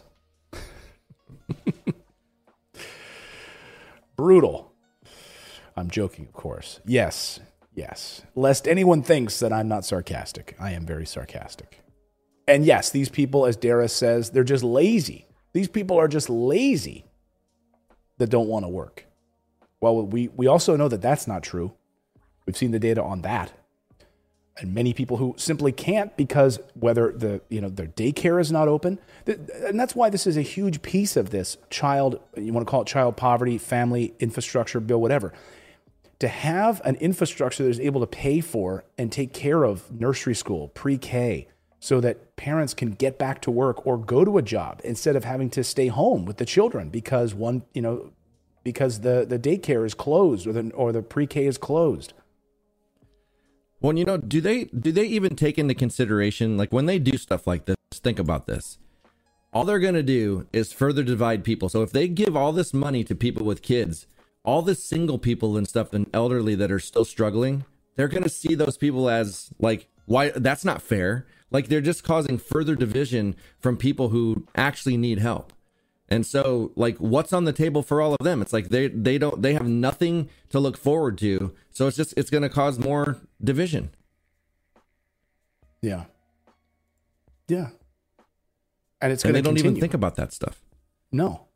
Brutal. I'm joking, of course. Yes, yes. Lest anyone thinks that I'm not sarcastic. I am very sarcastic. And yes, these people, as Dara says, they're just lazy. These people are just lazy that don't want to work. Well, we, we also know that that's not true. We've seen the data on that. And many people who simply can't because whether the you know their daycare is not open, and that's why this is a huge piece of this child, you want to call it child poverty, family infrastructure bill, whatever. To have an infrastructure that is able to pay for and take care of nursery school, pre-K, so that parents can get back to work or go to a job instead of having to stay home with the children because one you know because the the daycare is closed or the or the pre-K is closed. Well, you know, do they do they even take into consideration, like when they do stuff like this, think about this. All they're going to do is further divide people. So if they give all this money to people with kids, all the single people and stuff and elderly that are still struggling, they're going to see those people as like, why? That's not fair. Like they're just causing further division from people who actually need help. And so, like, what's on the table for all of them? It's like they they don't they have nothing to look forward to. So it's just it's going to cause more division. Yeah, yeah, and it's And going they to don't continue. even think about that stuff. No.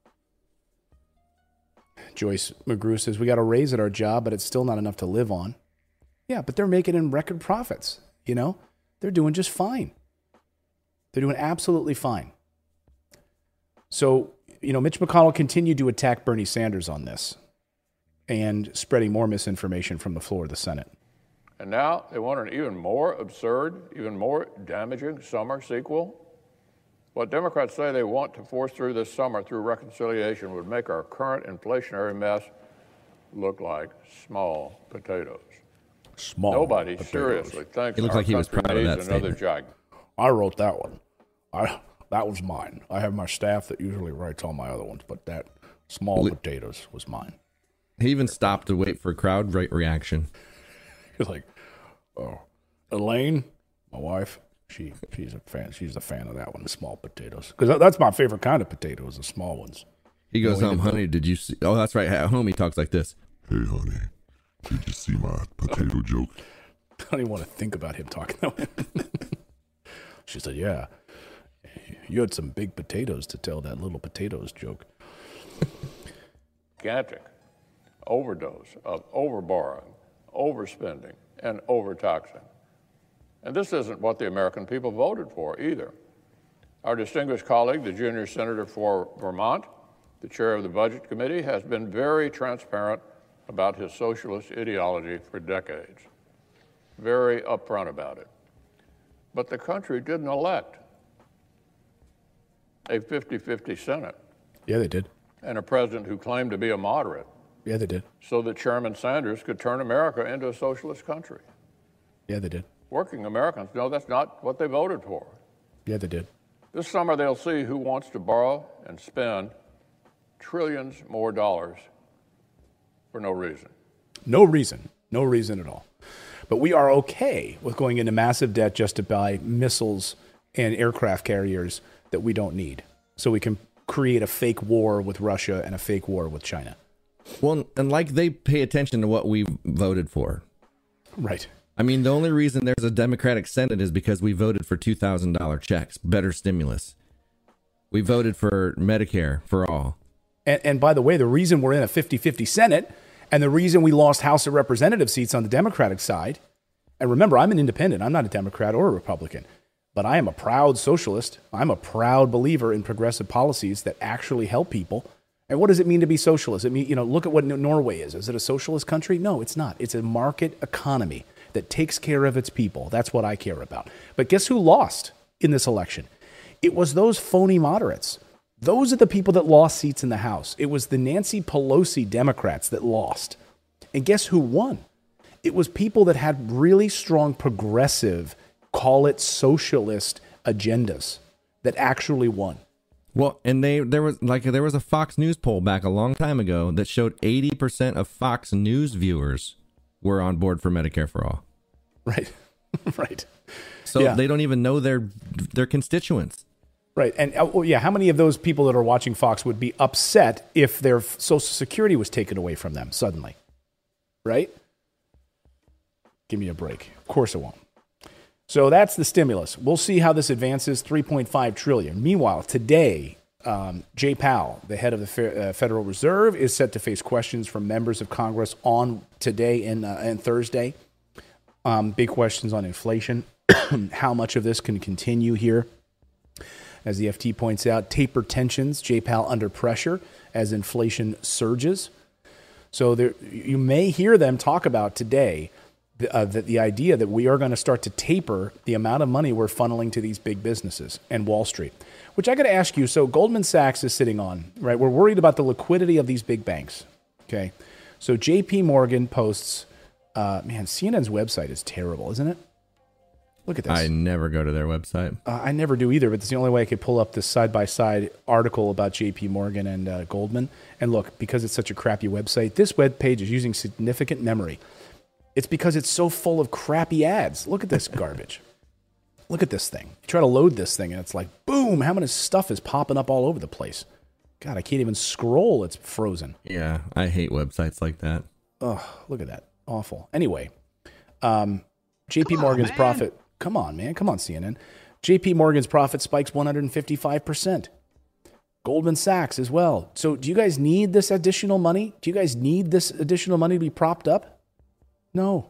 Joyce McGrew says we got a raise at our job, but it's still not enough to live on. Yeah, but they're making in record profits. You know, they're doing just fine. They're doing absolutely fine. So, you know, Mitch McConnell continued to attack Bernie Sanders on this and spreading more misinformation from the floor of the Senate. And now they want an even more absurd, even more damaging summer sequel? What Democrats say they want to force through this summer through reconciliation would make our current inflationary mess look like small potatoes. Small Nobody potatoes. seriously thinks He looked our like he was country proud of needs that another statement. jag. I wrote that one. I that was mine. I have my staff that usually writes all my other ones, but that small Li- potatoes was mine. He even stopped to wait for crowd re- reaction. He's like, oh, Elaine, my wife, she she's a fan. She's a fan of that one, the small potatoes, because that's my favorite kind of potatoes, the small ones. He goes, No, he um, didn't. honey, did you see? Oh, that's right. Homie talks like this. Hey, honey, did you see my potato joke? I don't even want to think about him talking that way. She said, yeah, you had some big potatoes to tell that little potatoes joke. Gigantic overdose of overborrowing, overspending, and overtaxing. And this isn't what the American people voted for either. Our distinguished colleague, the junior senator for Vermont, the chair of the Budget Committee, has been very transparent about his socialist ideology for decades, very upfront about it. But the country didn't elect a fifty-fifty Senate Yeah, they did. and a president who claimed to be a moderate Yeah, they did. so that Chairman Sanders could turn America into a socialist country. Yeah, they did. Working Americans know that's not what they voted for. Yeah, they did. This summer, they'll see who wants to borrow and spend trillions more dollars for no reason. No reason. No reason at all. But we are okay with going into massive debt just to buy missiles and aircraft carriers that we don't need. So we can create a fake war with Russia and a fake war with China. Well, and like they pay attention to what we voted for. Right. I mean, the only reason there's a Democratic Senate is because we voted for two thousand dollars checks, better stimulus. We voted for Medicare for all. And, and by the way, the reason we're in a fifty-fifty Senate and the reason we lost House of Representative seats on the Democratic side, and remember, I'm an independent. I'm not a Democrat or a Republican, but I am a proud socialist. I'm a proud believer in progressive policies that actually help people. And what does it mean to be socialist? It mean, you know, look at what Norway is. Is it a socialist country? No, it's not. It's a market economy that takes care of its people. That's what I care about. But guess who lost in this election? It was those phony moderates. Those are the people that lost seats in the House. It was the Nancy Pelosi Democrats that lost. And guess who won? It was people that had really strong progressive, call it socialist agendas that actually won. Well, and they there was like there was a Fox News poll back a long time ago that showed eighty percent of Fox News viewers were on board for Medicare for all. Right. Right. So Yeah. they don't even know their their constituents. Right. And oh, yeah, how many of those people that are watching Fox would be upset if their Social Security was taken away from them suddenly? Right? Give me a break. Of course it won't. So that's the stimulus. We'll see how this advances, three point five trillion dollars. Meanwhile, today, um, Jay Powell, the head of the Fe- uh, Federal Reserve, is set to face questions from members of Congress on today and, uh, and Thursday. Um, big questions on inflation, how much of this can continue here. As the F T points out, taper tensions, Jay Powell under pressure as inflation surges. So there, you may hear them talk about today the, uh, the, the idea that we are going to start to taper the amount of money we're funneling to these big businesses and Wall Street, which I got to ask you. So Goldman Sachs is sitting on, right? We're worried about the liquidity of these big banks. Okay. So J P Morgan posts, uh, man, C N N's website is terrible, isn't it? Look at this. I never go to their website. Uh, I never do either, but it's the only way I could pull up this side-by-side article about J P Morgan and uh, Goldman. And look, because it's such a crappy website, this web page is using significant memory. It's because it's so full of crappy ads. Look at this garbage. Look at this thing. You try to load this thing, and it's like, boom, how much stuff is popping up all over the place. God, I can't even scroll. It's frozen. Yeah, I hate websites like that. Oh, look at that. Awful. Anyway, um, J P Morgan's profit... Come on, man. Come on, C N N. J P Morgan's profit spikes one hundred fifty-five percent. Goldman Sachs as well. So do you guys need this additional money? Do you guys need this additional money to be propped up? No.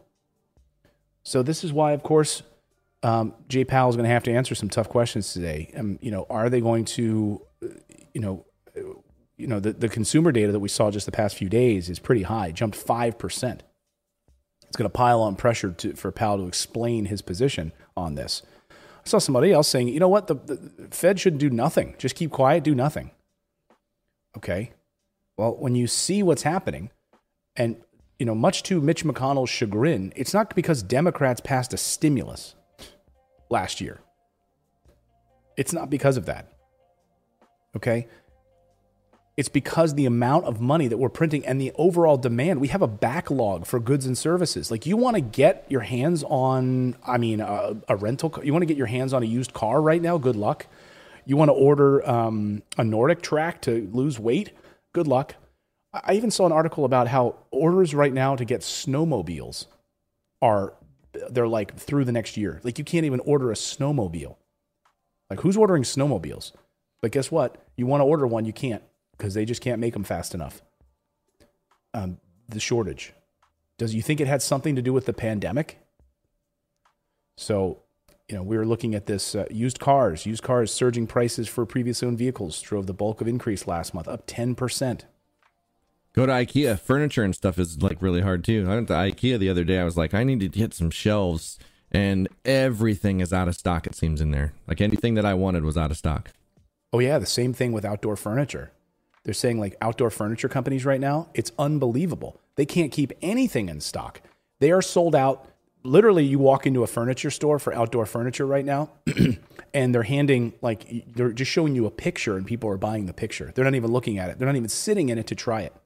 So this is why, of course, um, Jay Powell is going to have to answer some tough questions today. Um, you know, are they going to, you know, you know, the, the consumer data that we saw just the past few days is pretty high, it jumped five percent. It's going to pile on pressure to, for Powell to explain his position on this. I saw somebody else saying, you know what, the, the Fed should do nothing. Just keep quiet, do nothing. Okay. Well, when you see what's happening, and, you know, much to Mitch McConnell's chagrin, it's not because Democrats passed a stimulus last year. It's not because of that. Okay. It's because the amount of money that we're printing and the overall demand, we have a backlog for goods and services. Like, you want to get your hands on, I mean, a, a rental, you want to get your hands on a used car right now? Good luck. You want to order um, a Nordic track to lose weight? Good luck. I even saw an article about how orders right now to get snowmobiles are, they're like through the next year. Like, you can't even order a snowmobile. Like, who's ordering snowmobiles? But guess what? You want to order one, you can't, because they just can't make them fast enough. Um, the shortage. Does you think it had something to do with the pandemic? So, you know, we were looking at this uh, used cars. Used cars surging prices for previously owned vehicles drove the bulk of increase last month, up ten percent. Go to IKEA. Furniture and stuff is like really hard too. I went to IKEA the other day. I was like, I need to get some shelves, and everything is out of stock, it seems, in there. Like, anything that I wanted was out of stock. Oh yeah, the same thing with outdoor furniture. They're saying, like, outdoor furniture companies right now, it's unbelievable. They can't keep anything in stock. They are sold out. Literally, you walk into a furniture store for outdoor furniture right now, and they're handing, like, they're just showing you a picture, and people are buying the picture. They're not even looking at it. They're not even sitting in it to try it.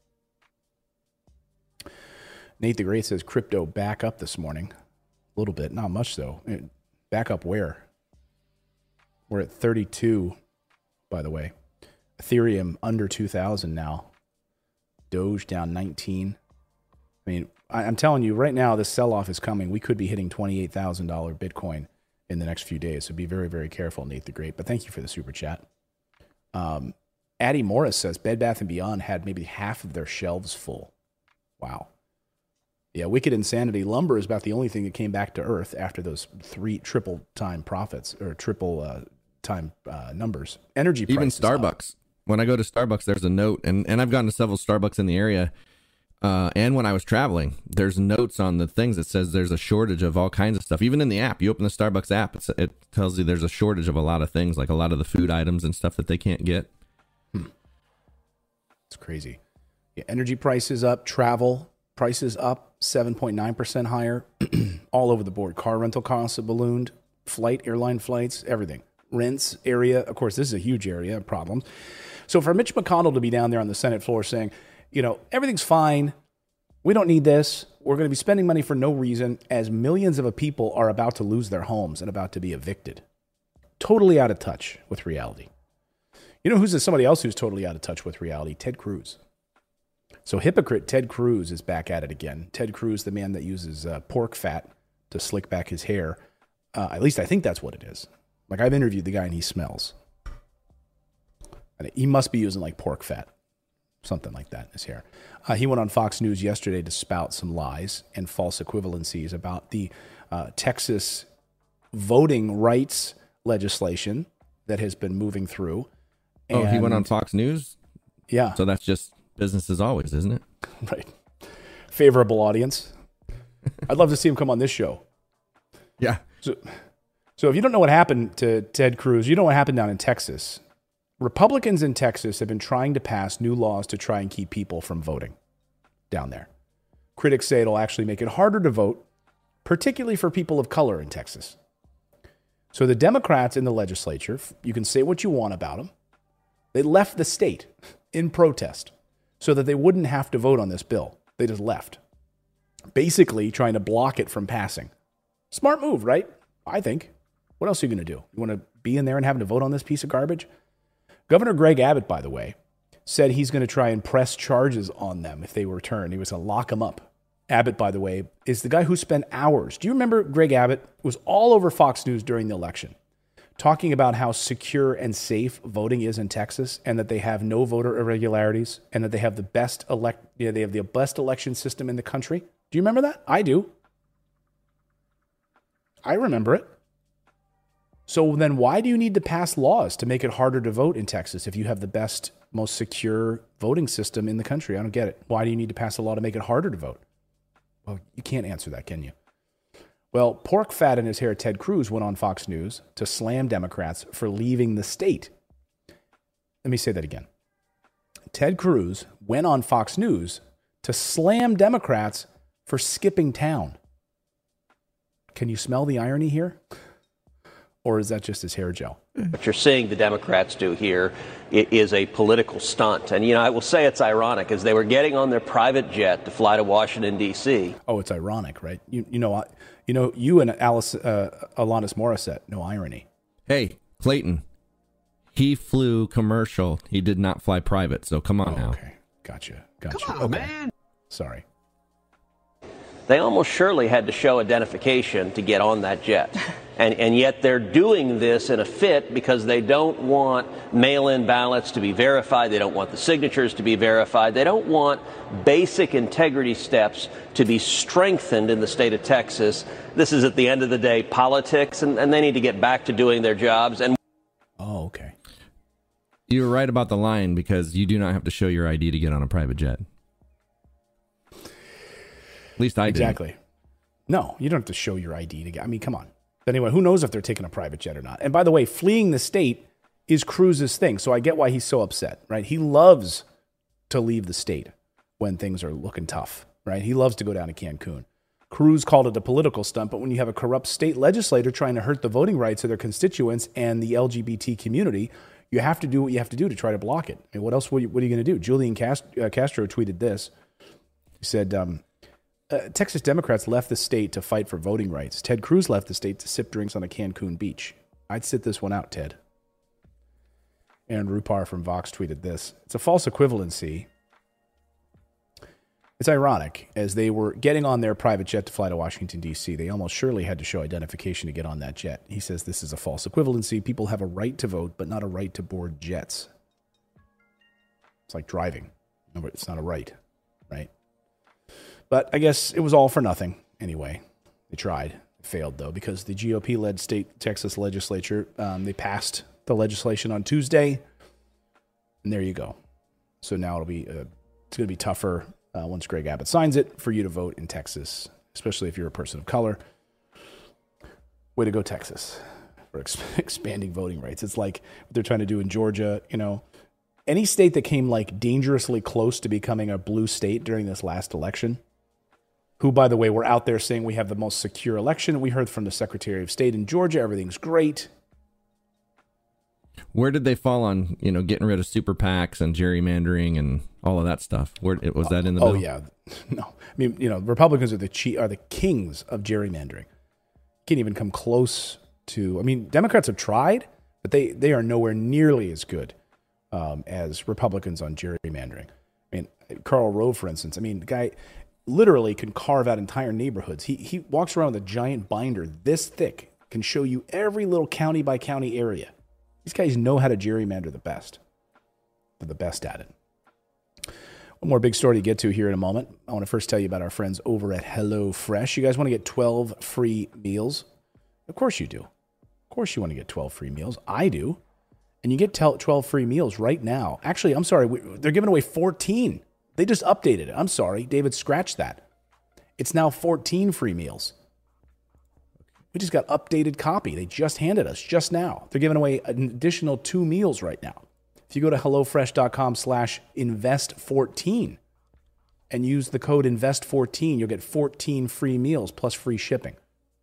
Nate the Great says crypto back up this morning. A little bit, not much though. Back up where? We're at thirty-two, by the way. Ethereum under two thousand now. Doge down nineteen. I mean, I'm telling you right now, this sell-off is coming. We could be hitting twenty-eight thousand dollars Bitcoin in the next few days. So be very, very careful, Nate the Great. But thank you for the super chat. Um, Addie Morris says Bed Bath and Beyond had maybe half of their shelves full. Wow. Yeah, Wicked Insanity. Lumber is about the only thing that came back to earth after those three triple time profits or triple uh, time uh, numbers. Energy prices. Even Starbucks. Up. When I go to Starbucks, there's a note, and, and I've gone to several Starbucks in the area. Uh, and when I was traveling, there's notes on the things that says there's a shortage of all kinds of stuff. Even in the app, you open the Starbucks app, it's, it tells you there's a shortage of a lot of things, like a lot of the food items and stuff that they can't get. Hmm. It's crazy. Yeah, energy prices up, travel prices up, seven point nine percent higher, all over the board. Car rental costs have ballooned, flight, airline flights, everything. Rents area, of course, this is a huge area of problems. So for Mitch McConnell to be down there on the Senate floor saying, you know, everything's fine, we don't need this, we're going to be spending money for no reason, as millions of people are about to lose their homes and about to be evicted. Totally out of touch with reality. You know who's somebody else who's totally out of touch with reality? Ted Cruz. So hypocrite Ted Cruz is back at it again. Ted Cruz, the man that uses uh, pork fat to slick back his hair. Uh, at least I think that's what it is. Like, I've interviewed the guy and he smells. And he must be using like pork fat, something like that in his hair. Uh, he went on Fox News yesterday to spout some lies and false equivalencies about the uh, Texas voting rights legislation that has been moving through. Oh, and, he went on Fox News? Yeah. So that's just business as always, isn't it? Right. Favorable audience. I'd love to see him come on this show. Yeah. So, so if you don't know what happened to Ted Cruz, you know what happened down in Texas. Republicans in Texas have been trying to pass new laws to try and keep people from voting down there. Critics say it'll actually make it harder to vote, particularly for people of color in Texas. So the Democrats in the legislature, you can say what you want about them, they left the state in protest so that they wouldn't have to vote on this bill. They just left, basically trying to block it from passing. Smart move, right? I think. What else are you going to do? You want to be in there and having to vote on this piece of garbage? Governor Greg Abbott, by the way, said he's going to try and press charges on them if they return. He was going to lock them up. Abbott, by the way, is the guy who spent hours. Do you remember Greg Abbott was all over Fox News during the election, talking about how secure and safe voting is in Texas, and that they have no voter irregularities, and that they have the best elect, you know, they have the best election system in the country. Do you remember that? I do. I remember it. So then why do you need to pass laws to make it harder to vote in Texas if you have the best, most secure voting system in the country? I don't get it. Why do you need to pass a law to make it harder to vote? Well, you can't answer that, can you? Well, pork fat in his hair Ted Cruz went on Fox News to slam Democrats for leaving the state. Let me say that again. Ted Cruz went on Fox News to slam Democrats for skipping town. Can you smell the irony here? Or is that just his hair gel? What you're seeing the Democrats do here is a political stunt. And, you know, I will say it's ironic, as they were getting on their private jet to fly to Washington, D C. Oh, it's ironic, right? You you know, you know, you and Alice, uh, Alanis Morissette, no irony. Hey, Clayton, he flew commercial. He did not fly private, so come on oh, now. Okay, gotcha, gotcha. Come on, okay. man. Sorry. They almost surely had to show identification to get on that jet. And, and yet they're doing this in a fit because they don't want mail-in ballots to be verified. They don't want the signatures to be verified. They don't want basic integrity steps to be strengthened in the state of Texas. This is, at the end of the day, politics, and, and they need to get back to doing their jobs. And Oh, okay. You were right about the line, because you do not have to show your I D to get on a private jet. At least I did. Exactly. No, you don't have to show your I D to get. I mean, come on. But anyway, who knows if they're taking a private jet or not? And by the way, fleeing the state is Cruz's thing. So I get why he's so upset, right? He loves to leave the state when things are looking tough, right? He loves to go down to Cancun. Cruz called it a political stunt, but when you have a corrupt state legislator trying to hurt the voting rights of their constituents and the L G B T community, you have to do what you have to do to try to block it. I mean, what else? What are you, you going to do? Julian Cast, uh, Castro tweeted this. He said, um, Uh, Texas Democrats left the state to fight for voting rights. Ted Cruz left the state to sip drinks on a Cancun beach. I'd sit this one out, Ted. Aaron Rupar from Vox tweeted this. It's a false equivalency. It's ironic. As they were getting on their private jet to fly to Washington, D C, they almost surely had to show identification to get on that jet. He says this is a false equivalency. People have a right to vote, but not a right to board jets. It's like driving. No, it's not a right, right? But I guess it was all for nothing anyway. They tried. It failed, though, because the G O P-led state Texas legislature, um, they passed the legislation on Tuesday, and there you go. So now it'll be uh, it's going to be tougher uh, once Greg Abbott signs it for you to vote in Texas, especially if you're a person of color. Way to go, Texas, for ex- expanding voting rights. It's like what they're trying to do in Georgia. You know, any state that came like dangerously close to becoming a blue state during this last election, who, by the way, were out there saying we have the most secure election. We heard from the Secretary of State in Georgia. Everything's great. Where did they fall on, you know, getting rid of super PACs and gerrymandering and all of that stuff? Where was that in the oh, bill? Oh, yeah. No. I mean, you know, Republicans are the chi- are the kings of gerrymandering. Can't even come close to, I mean, Democrats have tried, but they, they are nowhere nearly as good um, as Republicans on gerrymandering. I mean, Karl Rove, for instance, I mean, the guy literally can carve out entire neighborhoods. He he walks around with a giant binder this thick, can show you every little county by county area. These guys know how to gerrymander the best. They're the best at it. One more big story to get to here in a moment. I want to first tell you about our friends over at HelloFresh. You guys want to get twelve free meals? Of course you do. Of course you want to get twelve free meals. I do. And you get twelve free meals right now. Actually, I'm sorry, they're giving away fourteen. They just updated it. I'm sorry. David scratched that. It's now fourteen free meals. We just got updated copy. They just handed us just now. They're giving away an additional two meals right now. If you go to HelloFresh.com slash invest fourteen and use the code invest fourteen, you'll get fourteen free meals plus free shipping.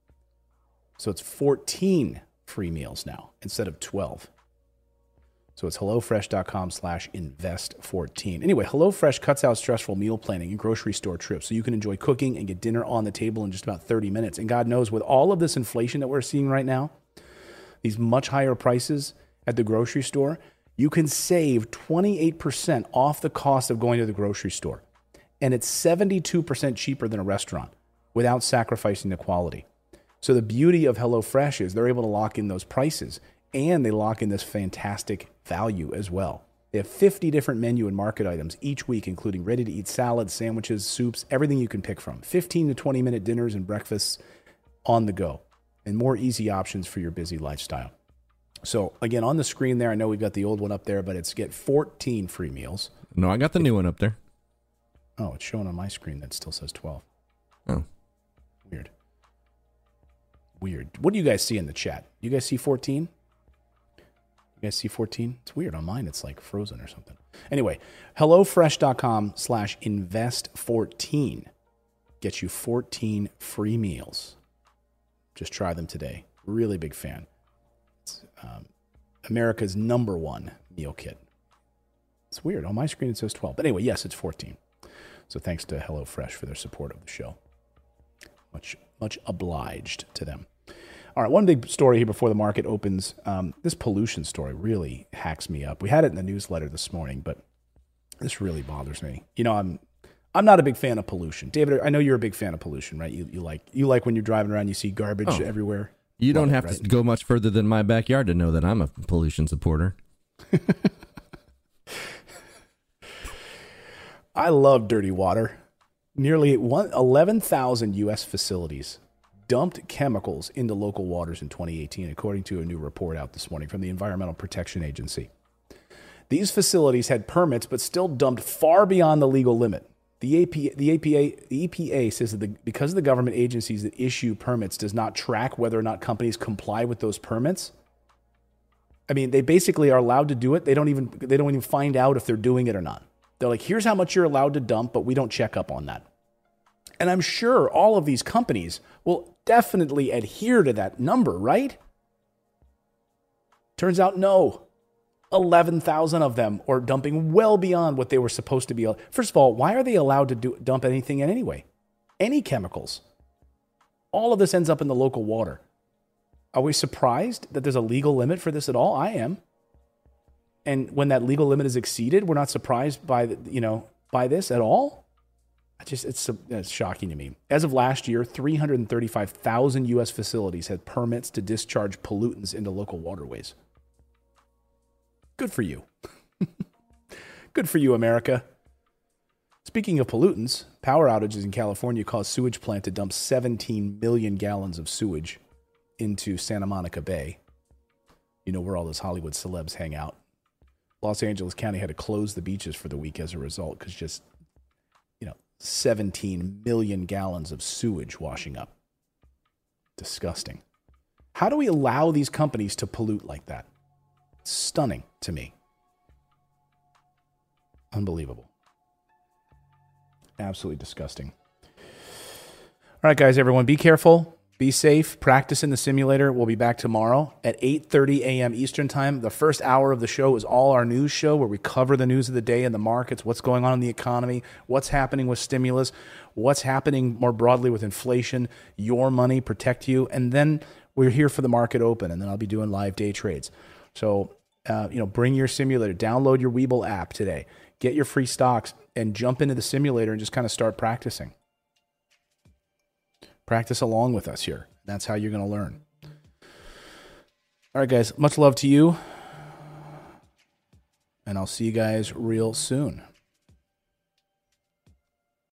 So it's fourteen free meals now instead of twelve. So it's HelloFresh.com slash invest fourteen. Anyway, HelloFresh cuts out stressful meal planning and grocery store trips so you can enjoy cooking and get dinner on the table in just about thirty minutes. And God knows, with all of this inflation that we're seeing right now, these much higher prices at the grocery store, you can save twenty-eight percent off the cost of going to the grocery store. And it's seventy-two percent cheaper than a restaurant without sacrificing the quality. So the beauty of HelloFresh is they're able to lock in those prices, and they lock in this fantastic value as well. They have fifty different menu and market items each week, including ready-to-eat salads, sandwiches, soups, everything you can pick from. fifteen to twenty minute dinners and breakfasts on the go, and more easy options for your busy lifestyle. So again, on the screen there, I know we've got the old one up there, but it's get fourteen free meals. No, I got the new one up there. Oh, it's showing on my screen that still says twelve. Oh. Weird. Weird. What do you guys see in the chat? You guys see fourteen? You guys see fourteen? It's weird. On mine, it's like frozen or something. Anyway, HelloFresh.com slash invest fourteen gets you fourteen free meals. Just try them today. Really big fan. It's um, America's number one meal kit. It's weird. On my screen, it says twelve. But anyway, yes, it's fourteen. So thanks to HelloFresh for their support of the show. Much, much obliged to them. All right, one big story here before the market opens. Um, this pollution story really hacks me up. We had it in the newsletter this morning, but this really bothers me. You know, I'm I'm not a big fan of pollution. David, I know you're a big fan of pollution, right? You you like you like when you're driving around, you see garbage oh, everywhere. You don't Love have it, right? to go much further than my backyard to know that I'm a pollution supporter. I love dirty water. Nearly eleven thousand U S facilities dumped chemicals into local waters in twenty eighteen, according to a new report out this morning from the Environmental Protection Agency. These facilities had permits, but still dumped far beyond the legal limit. The A P A, the A P A, the E P A says that the, because the government agencies that issue permits does not track whether or not companies comply with those permits. I mean, they basically are allowed to do it. They don't even they don't even find out if they're doing it or not. They're like, here's how much you're allowed to dump, but we don't check up on that. And I'm sure all of these companies will definitely adhere to that number, right? Turns out, no. eleven thousand of them are dumping well beyond what they were supposed to be. First of all, why are they allowed to do, dump anything in anyway? Any chemicals. All of this ends up in the local water. Are we surprised that there's a legal limit for this at all? I am. And when that legal limit is exceeded, we're not surprised by the, you know by this at all. I just it's, it's shocking to me. As of last year, three hundred thirty-five thousand U S facilities had permits to discharge pollutants into local waterways. Good for you. Good for you, America. Speaking of pollutants, power outages in California caused sewage plant to dump seventeen million gallons of sewage into Santa Monica Bay. You know where all those Hollywood celebs hang out. Los Angeles County had to close the beaches for the week as a result because just, you know, seventeen million gallons of sewage washing up. Disgusting. How do we allow these companies to pollute like that? It's stunning to me. Unbelievable. Absolutely disgusting. All right, guys, everyone, be careful. Be safe. Practice in the simulator. We'll be back tomorrow at eight thirty a.m. Eastern Time. The first hour of the show is all our news show where we cover the news of the day in the markets, what's going on in the economy, what's happening with stimulus, what's happening more broadly with inflation, your money, protect you. And then we're here for the market open, and then I'll be doing live day trades. So, uh, you know, bring your simulator. Download your Webull app today. Get your free stocks and jump into the simulator and just kind of start practicing. Practice along with us here. That's how you're going to learn. All right, guys. Much love to you. And I'll see you guys real soon.